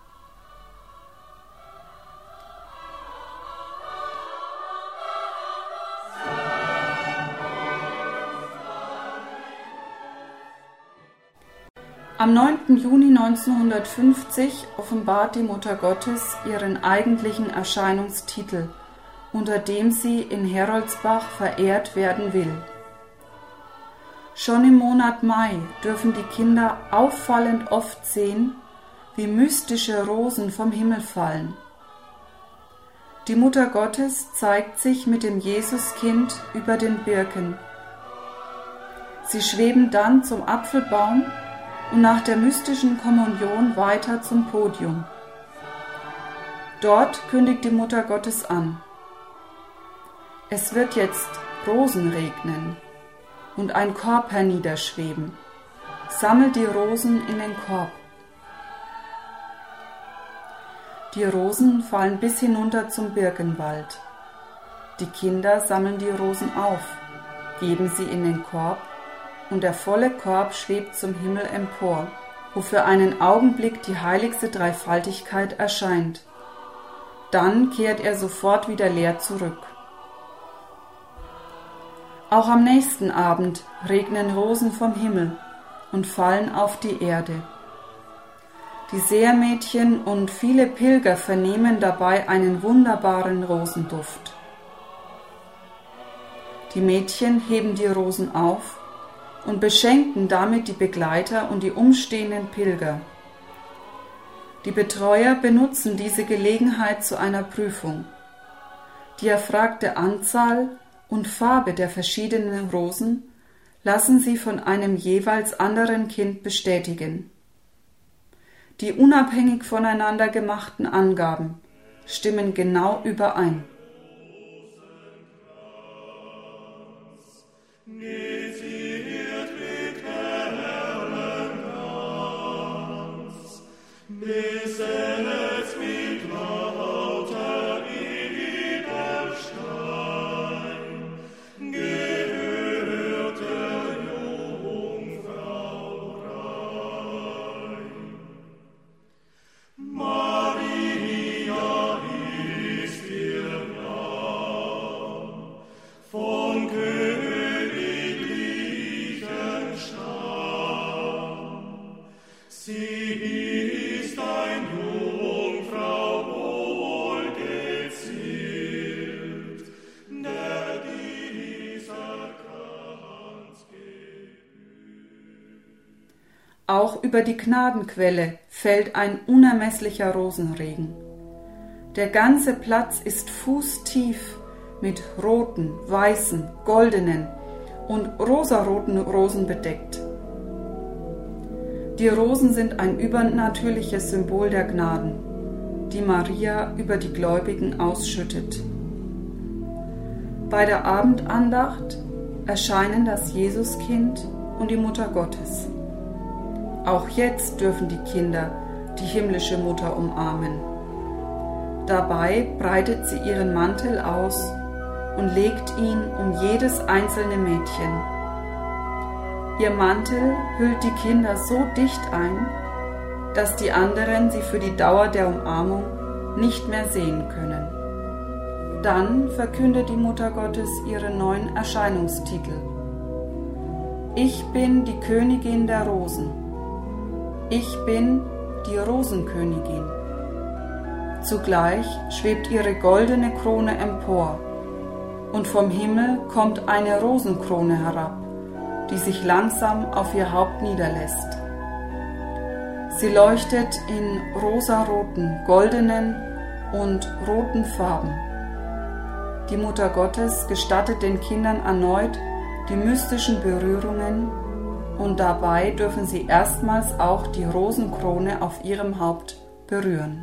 Am neunten Juni neunzehnhundertfünfzig offenbart die Mutter Gottes ihren eigentlichen Erscheinungstitel, unter dem sie in Heroldsbach verehrt werden will. Schon im Monat Mai dürfen die Kinder auffallend oft sehen, wie mystische Rosen vom Himmel fallen. Die Mutter Gottes zeigt sich mit dem Jesuskind über den Birken. Sie schweben dann zum Apfelbaum und nach der mystischen Kommunion weiter zum Podium. Dort kündigt die Mutter Gottes an: Es wird jetzt Rosen regnen und ein Korb herniederschweben. Sammelt die Rosen in den Korb. Die Rosen fallen bis hinunter zum Birkenwald. Die Kinder sammeln die Rosen auf, geben sie in den Korb, und der volle Korb schwebt zum Himmel empor, wo für einen Augenblick die heiligste Dreifaltigkeit erscheint. Dann kehrt er sofort wieder leer zurück. Auch am nächsten Abend regnen Rosen vom Himmel und fallen auf die Erde. Die Sehermädchen und viele Pilger vernehmen dabei einen wunderbaren Rosenduft. Die Mädchen heben die Rosen auf und beschenken damit die Begleiter und die umstehenden Pilger. Die Betreuer benutzen diese Gelegenheit zu einer Prüfung. Die erfragte Anzahl und Farbe der verschiedenen Rosen lassen sie von einem jeweils anderen Kind bestätigen. Die unabhängig voneinander gemachten Angaben stimmen genau überein.
For
Auch über die Gnadenquelle fällt ein unermesslicher Rosenregen. Der ganze Platz ist fußtief mit roten, weißen, goldenen und rosaroten Rosen bedeckt. Die Rosen sind ein übernatürliches Symbol der Gnaden, die Maria über die Gläubigen ausschüttet. Bei der Abendandacht erscheinen das Jesuskind und die Mutter Gottes. Auch jetzt dürfen die Kinder die himmlische Mutter umarmen. Dabei breitet sie ihren Mantel aus und legt ihn um jedes einzelne Mädchen. Ihr Mantel hüllt die Kinder so dicht ein, dass die anderen sie für die Dauer der Umarmung nicht mehr sehen können. Dann verkündet die Mutter Gottes ihren neuen Erscheinungstitel. Ich bin die Königin der Rosen. Ich bin die Rosenkönigin. Zugleich schwebt ihre goldene Krone empor, und vom Himmel kommt eine Rosenkrone herab, die sich langsam auf ihr Haupt niederlässt. Sie leuchtet in rosaroten, goldenen und roten Farben. Die Mutter Gottes gestattet den Kindern erneut die mystischen Berührungen, und dabei dürfen sie erstmals auch die Rosenkrone auf ihrem Haupt berühren.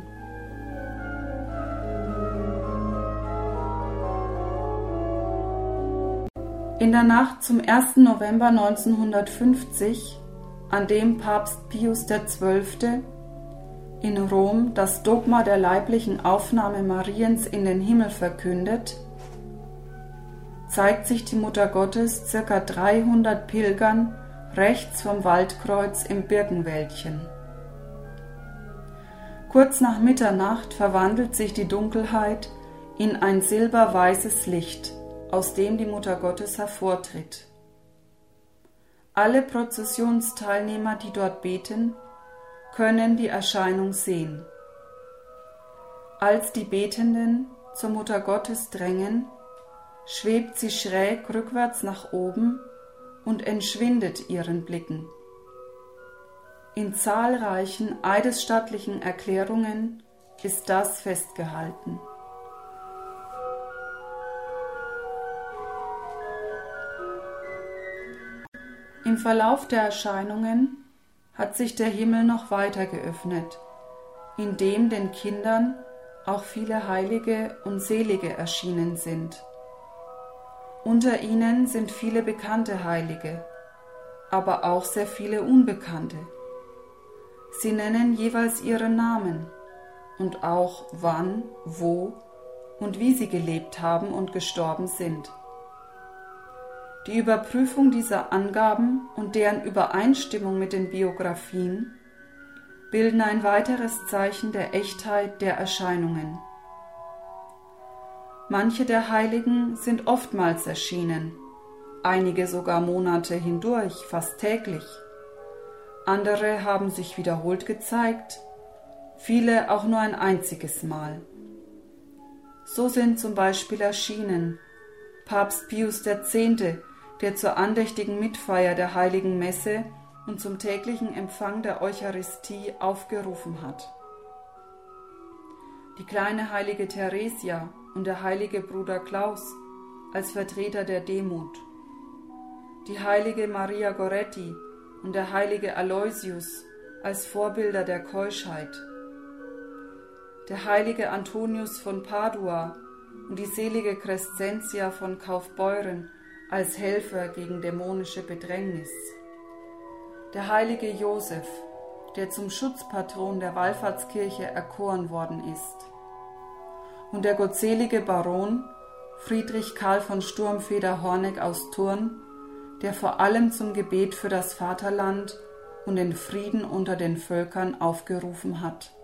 In der Nacht zum ersten November neunzehnhundertfünfzig, an dem Papst Pius der Zwölfte in Rom das Dogma der leiblichen Aufnahme Mariens in den Himmel verkündet, zeigt sich die Mutter Gottes ca. dreihundert Pilgern rechts vom Waldkreuz im Birkenwäldchen. Kurz nach Mitternacht verwandelt sich die Dunkelheit in ein silberweißes Licht, aus dem die Mutter Gottes hervortritt. Alle Prozessionsteilnehmer, die dort beten, können die Erscheinung sehen. Als die Betenden zur Mutter Gottes drängen, schwebt sie schräg rückwärts nach oben und entschwindet ihren Blicken. In zahlreichen eidesstattlichen Erklärungen ist das festgehalten. Im Verlauf der Erscheinungen hat sich der Himmel noch weiter geöffnet, indem den Kindern auch viele Heilige und Selige erschienen sind. Unter ihnen sind viele bekannte Heilige, aber auch sehr viele Unbekannte. Sie nennen jeweils ihren Namen und auch wann, wo und wie sie gelebt haben und gestorben sind. Die Überprüfung dieser Angaben und deren Übereinstimmung mit den Biografien bilden ein weiteres Zeichen der Echtheit der Erscheinungen. Manche der Heiligen sind oftmals erschienen, einige sogar Monate hindurch, fast täglich. Andere haben sich wiederholt gezeigt, viele auch nur ein einziges Mal. So sind zum Beispiel erschienen Papst Pius der Zehnte, der zur andächtigen Mitfeier der Heiligen Messe und zum täglichen Empfang der Eucharistie aufgerufen hat. Die kleine heilige Theresia und der heilige Bruder Klaus als Vertreter der Demut, die heilige Maria Goretti und der heilige Aloysius als Vorbilder der Keuschheit, der heilige Antonius von Padua und die selige Crescentia von Kaufbeuren als Helfer gegen dämonische Bedrängnis, der heilige Josef, der zum Schutzpatron der Wallfahrtskirche erkoren worden ist, und der gottselige Baron Friedrich Karl von Sturmfeder-Horneck aus Thurn, der vor allem zum Gebet für das Vaterland und den Frieden unter den Völkern aufgerufen hat.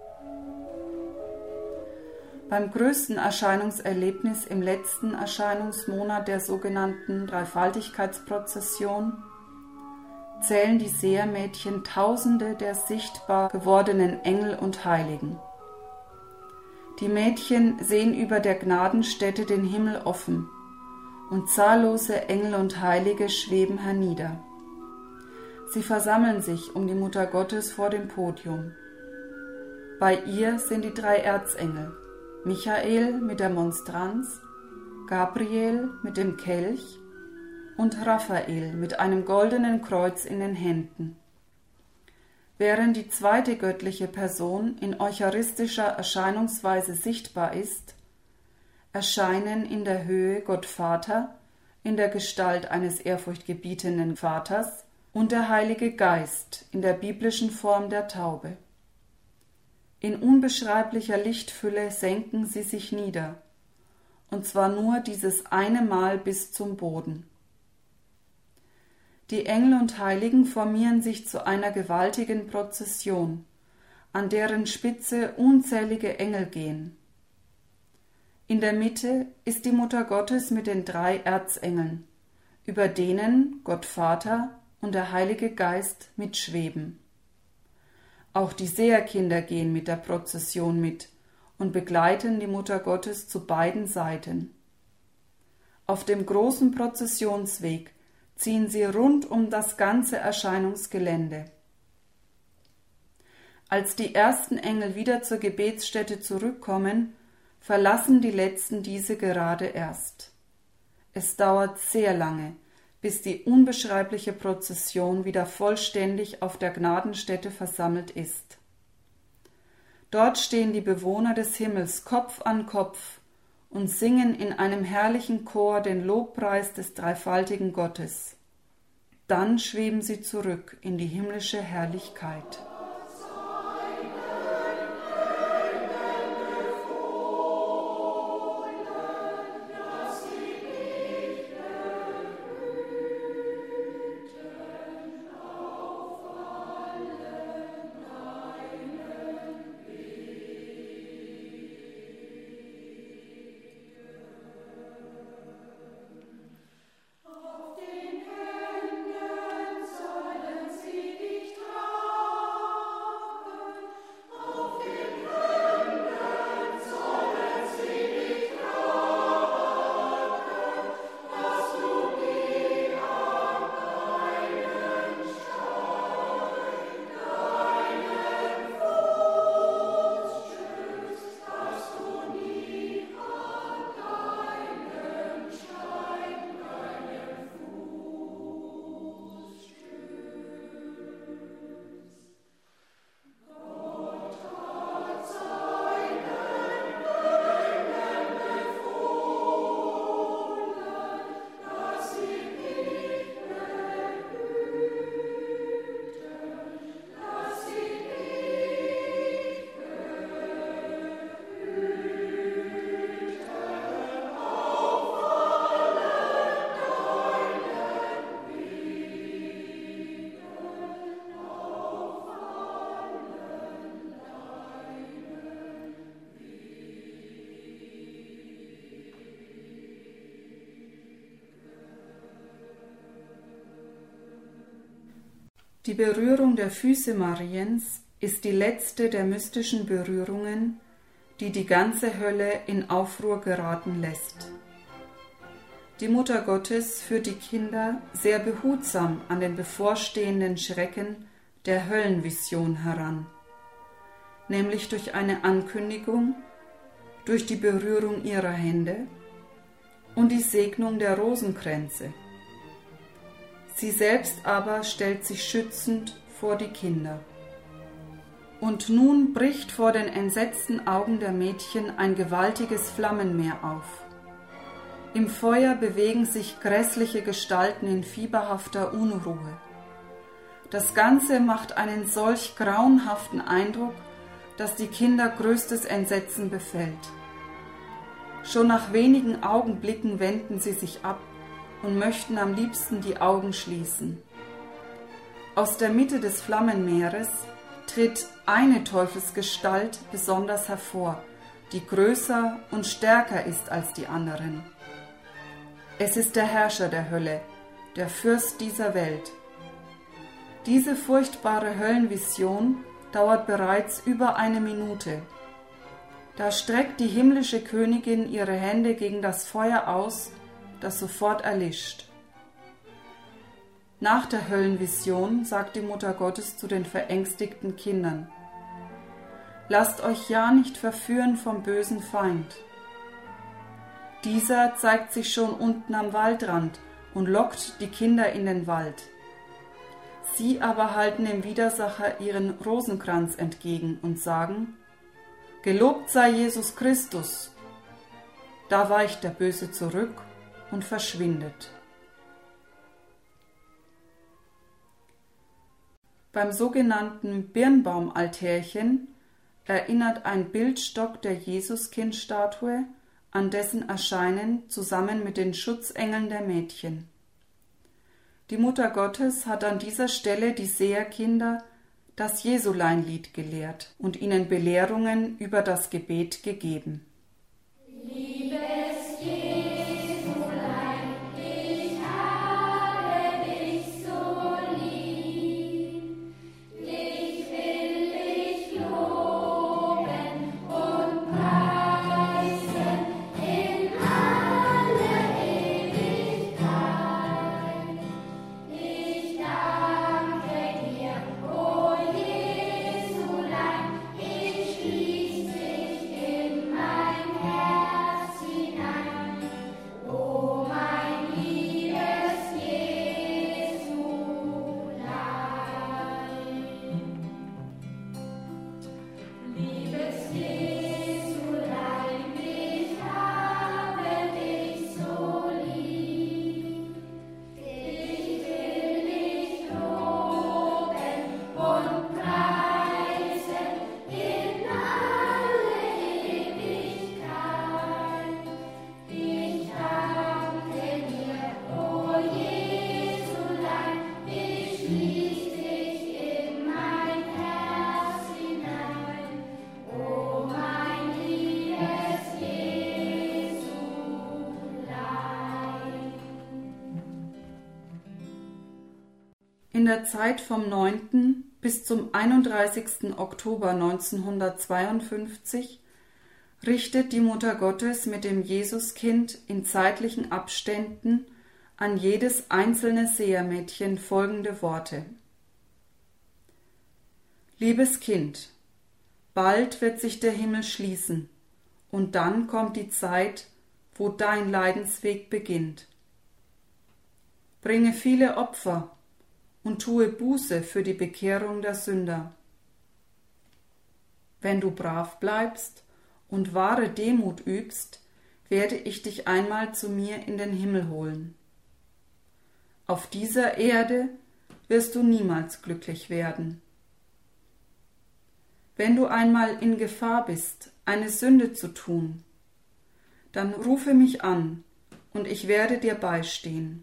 Beim größten Erscheinungserlebnis im letzten Erscheinungsmonat der sogenannten Dreifaltigkeitsprozession zählen die Sehermädchen Tausende der sichtbar gewordenen Engel und Heiligen. Die Mädchen sehen über der Gnadenstätte den Himmel offen, und zahllose Engel und Heilige schweben hernieder. Sie versammeln sich um die Mutter Gottes vor dem Podium. Bei ihr sind die drei Erzengel, Michael mit der Monstranz, Gabriel mit dem Kelch und Raphael mit einem goldenen Kreuz in den Händen. Während die zweite göttliche Person in eucharistischer Erscheinungsweise sichtbar ist, erscheinen in der Höhe Gott Vater in der Gestalt eines ehrfurchtgebietenden Vaters und der Heilige Geist in der biblischen Form der Taube. In unbeschreiblicher Lichtfülle senken sie sich nieder, und zwar nur dieses eine Mal bis zum Boden. Die Engel und Heiligen formieren sich zu einer gewaltigen Prozession, an deren Spitze unzählige Engel gehen. In der Mitte ist die Mutter Gottes mit den drei Erzengeln, über denen Gott Vater und der Heilige Geist mitschweben. Auch die Seherkinder gehen mit der Prozession mit und begleiten die Mutter Gottes zu beiden Seiten. Auf dem großen Prozessionsweg ziehen sie rund um das ganze Erscheinungsgelände. Als die ersten Engel wieder zur Gebetsstätte zurückkommen, verlassen die letzten diese gerade erst. Es dauert sehr lange, bis die unbeschreibliche Prozession wieder vollständig auf der Gnadenstätte versammelt ist. Dort stehen die Bewohner des Himmels Kopf an Kopf und singen in einem herrlichen Chor den Lobpreis des dreifaltigen Gottes. Dann schweben sie zurück in die himmlische Herrlichkeit. Die Berührung der Füße Mariens ist die letzte der mystischen Berührungen, die die ganze Hölle in Aufruhr geraten lässt. Die Mutter Gottes führt die Kinder sehr behutsam an den bevorstehenden Schrecken der Höllenvision heran, nämlich durch eine Ankündigung, durch die Berührung ihrer Hände und die Segnung der Rosenkränze. Sie selbst aber stellt sich schützend vor die Kinder. Und nun bricht vor den entsetzten Augen der Mädchen ein gewaltiges Flammenmeer auf. Im Feuer bewegen sich grässliche Gestalten in fieberhafter Unruhe. Das Ganze macht einen solch grauenhaften Eindruck, dass die Kinder größtes Entsetzen befällt. Schon nach wenigen Augenblicken wenden sie sich ab und möchten am liebsten die Augen schließen. Aus der Mitte des Flammenmeeres tritt eine Teufelsgestalt besonders hervor, die größer und stärker ist als die anderen. Es ist der Herrscher der Hölle, der Fürst dieser Welt. Diese furchtbare Höllenvision dauert bereits über eine Minute. Da streckt die himmlische Königin ihre Hände gegen das Feuer aus, das sofort erlischt. Nach der Höllenvision sagt die Mutter Gottes zu den verängstigten Kindern: Lasst euch ja nicht verführen vom bösen Feind. Dieser zeigt sich schon unten am Waldrand und lockt die Kinder in den Wald. Sie aber halten dem Widersacher ihren Rosenkranz entgegen und sagen: Gelobt sei Jesus Christus! Da weicht der Böse zurück und verschwindet. Beim sogenannten Birnbaumaltärchen erinnert ein Bildstock der Jesuskind-Statue an dessen Erscheinen zusammen mit den Schutzengeln der Mädchen. Die Mutter Gottes hat an dieser Stelle die Seherkinder das Jesuleinlied gelehrt und ihnen Belehrungen über das Gebet gegeben.
Liebes Jesulein, ich habe dich so lieb. Dich will ich loben und preisen in alle Ewigkeit. Ich danke dir, o Jesulein, ich schließ dich in mein Herz hinein. O mein liebes Jesulein. Liebes Jesulein, ich habe dich so lieb. Dich will ich loben und preisen in alle Ewigkeit. Ich danke dir, o Jesulein, ich schließ dich in mein Herz hinein. O mein liebes Jesulein.
In der Zeit vom neunten bis zum einunddreißigsten Oktober neunzehnhundertzweiundfünfzig richtet die Mutter Gottes mit dem Jesuskind in zeitlichen Abständen an jedes einzelne Sehermädchen folgende Worte: Liebes Kind, bald wird sich der Himmel schließen, und dann kommt die Zeit, wo dein Leidensweg beginnt. Bringe viele Opfer und tue Buße für die Bekehrung der Sünder. Wenn du brav bleibst und wahre Demut übst, werde ich dich einmal zu mir in den Himmel holen. Auf dieser Erde wirst du niemals glücklich werden. Wenn du einmal in Gefahr bist, eine Sünde zu tun, dann rufe mich an und ich werde dir beistehen.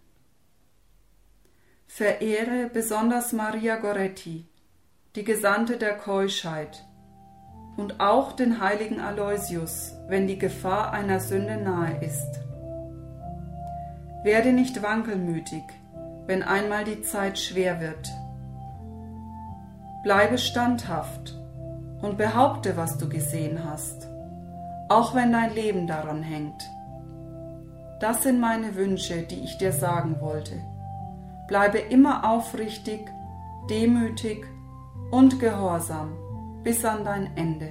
Verehre besonders Maria Goretti, die Gesandte der Keuschheit, und auch den heiligen Aloysius, wenn die Gefahr einer Sünde nahe ist. Werde nicht wankelmütig, wenn einmal die Zeit schwer wird. Bleibe standhaft und behaupte, was du gesehen hast, auch wenn dein Leben daran hängt. Das sind meine Wünsche, die ich dir sagen wollte. Bleibe immer aufrichtig, demütig und gehorsam bis an dein Ende.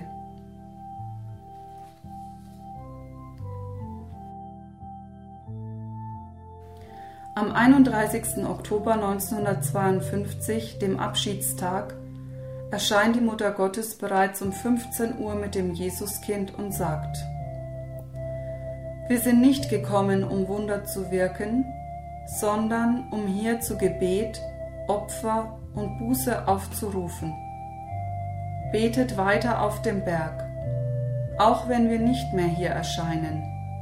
Am einunddreißigsten Oktober neunzehnhundertzweiundfünfzig, dem Abschiedstag, erscheint die Mutter Gottes bereits um fünfzehn Uhr mit dem Jesuskind und sagt: Wir sind nicht gekommen, um Wunder zu wirken, sondern um hier zu Gebet, Opfer und Buße aufzurufen. Betet weiter auf dem Berg, auch wenn wir nicht mehr hier erscheinen.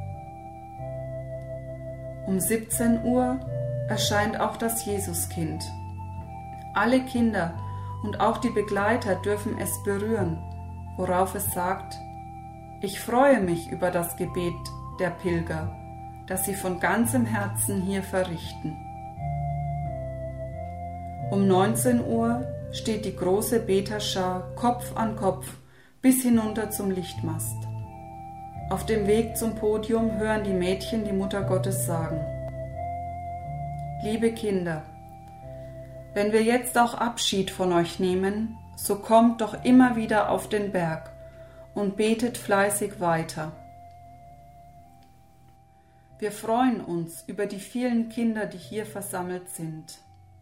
Um siebzehn Uhr erscheint auch das Jesuskind. Alle Kinder und auch die Begleiter dürfen es berühren, worauf es sagt: Ich freue mich über das Gebet der Pilger, das sie von ganzem Herzen hier verrichten. Um neunzehn Uhr steht die große Beterschar Kopf an Kopf bis hinunter zum Lichtmast. Auf dem Weg zum Podium hören die Mädchen die Mutter Gottes sagen: Liebe Kinder, wenn wir jetzt auch Abschied von euch nehmen, so kommt doch immer wieder auf den Berg und betet fleißig weiter. Wir freuen uns über die vielen Kinder, die hier versammelt sind.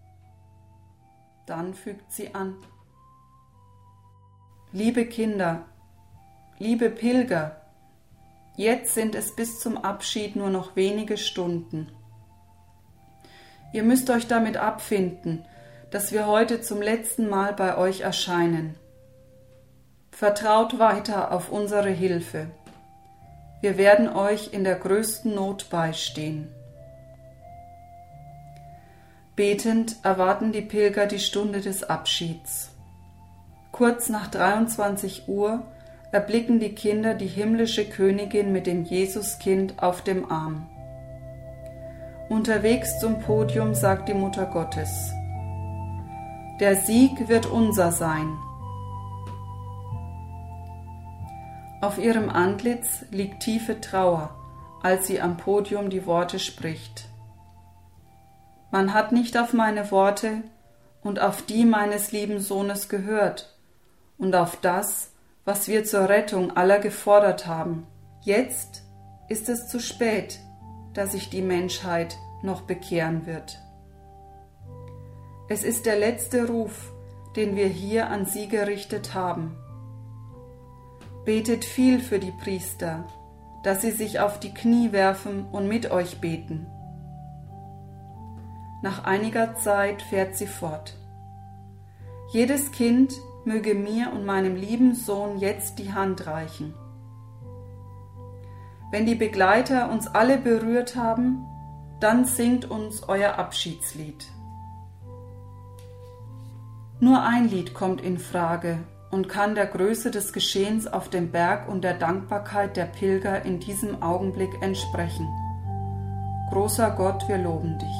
Dann fügt sie an: Liebe Kinder, liebe Pilger, jetzt sind es bis zum Abschied nur noch wenige Stunden. Ihr müsst euch damit abfinden, dass wir heute zum letzten Mal bei euch erscheinen. Vertraut weiter auf unsere Hilfe. Wir werden euch in der größten Not beistehen. Betend erwarten die Pilger die Stunde des Abschieds. Kurz nach dreiundzwanzig Uhr erblicken die Kinder die himmlische Königin mit dem Jesuskind auf dem Arm. Unterwegs zum Podium sagt die Mutter Gottes: Der Sieg wird unser sein. Auf ihrem Antlitz liegt tiefe Trauer, als sie am Podium die Worte spricht: Man hat nicht auf meine Worte und auf die meines lieben Sohnes gehört und auf das, was wir zur Rettung aller gefordert haben. Jetzt ist es zu spät, dass sich die Menschheit noch bekehren wird. Es ist der letzte Ruf, den wir hier an sie gerichtet haben. Betet viel für die Priester, dass sie sich auf die Knie werfen und mit euch beten. Nach einiger Zeit fährt sie fort: Jedes Kind möge mir und meinem lieben Sohn jetzt die Hand reichen. Wenn die Begleiter uns alle berührt haben, dann singt uns euer Abschiedslied. Nur ein Lied kommt in Frage und kann der Größe des Geschehens auf dem Berg und der Dankbarkeit der Pilger in diesem Augenblick entsprechen. Großer Gott, wir loben dich.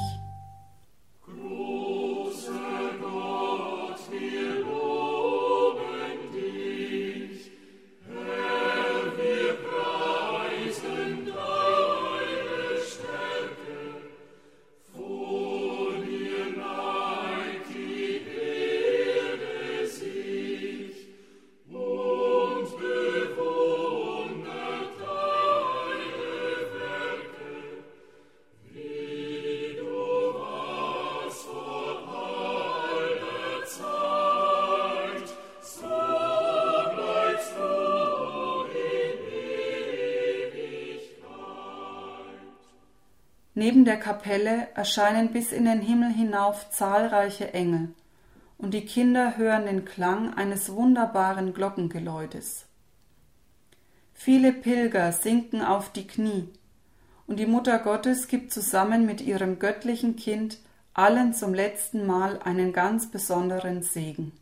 Neben der Kapelle erscheinen bis in den Himmel hinauf zahlreiche Engel, und die Kinder hören den Klang eines wunderbaren Glockengeläutes. Viele Pilger sinken auf die Knie, und die Mutter Gottes gibt zusammen mit ihrem göttlichen Kind allen zum letzten Mal einen ganz besonderen Segen.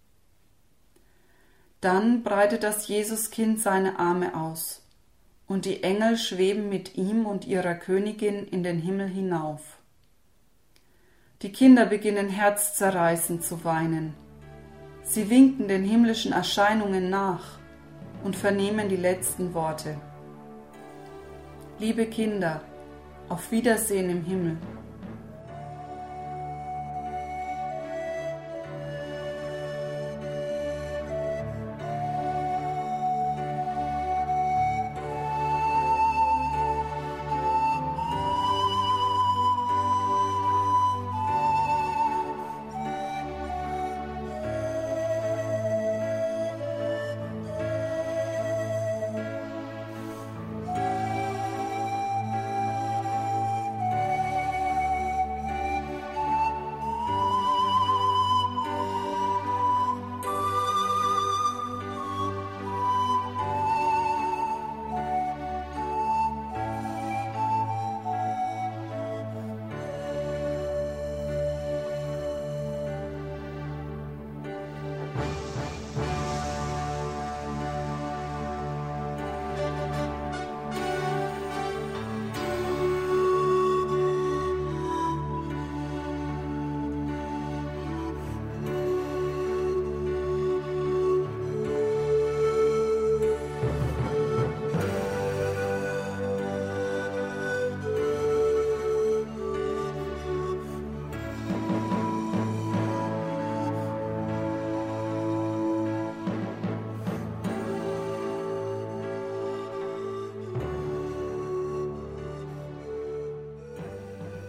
Dann breitet das Jesuskind seine Arme aus, und die Engel schweben mit ihm und ihrer Königin in den Himmel hinauf. Die Kinder beginnen herzzerreißend zu weinen. Sie winken den himmlischen Erscheinungen nach und vernehmen die letzten Worte: Liebe Kinder, auf Wiedersehen im Himmel.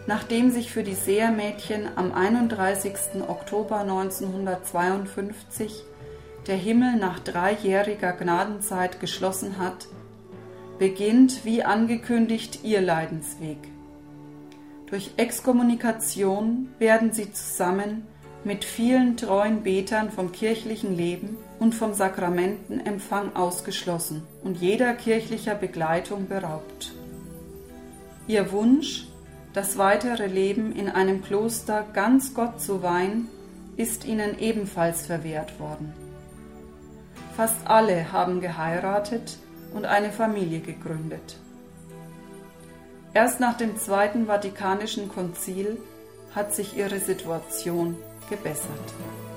Nachdem sich für die Sehermädchen am einunddreißigsten Oktober neunzehnhundertzweiundfünfzig der Himmel nach dreijähriger Gnadenzeit geschlossen hat, beginnt wie angekündigt ihr Leidensweg. Durch Exkommunikation werden sie zusammen mit vielen treuen Betern vom kirchlichen Leben und vom Sakramentenempfang ausgeschlossen und jeder kirchlicher Begleitung beraubt. Ihr Wunsch, das weitere Leben in einem Kloster ganz Gott zu weihen, ist ihnen ebenfalls verwehrt worden. Fast alle haben geheiratet und eine Familie gegründet. Erst nach dem Zweiten Vatikanischen Konzil hat sich ihre Situation gebessert.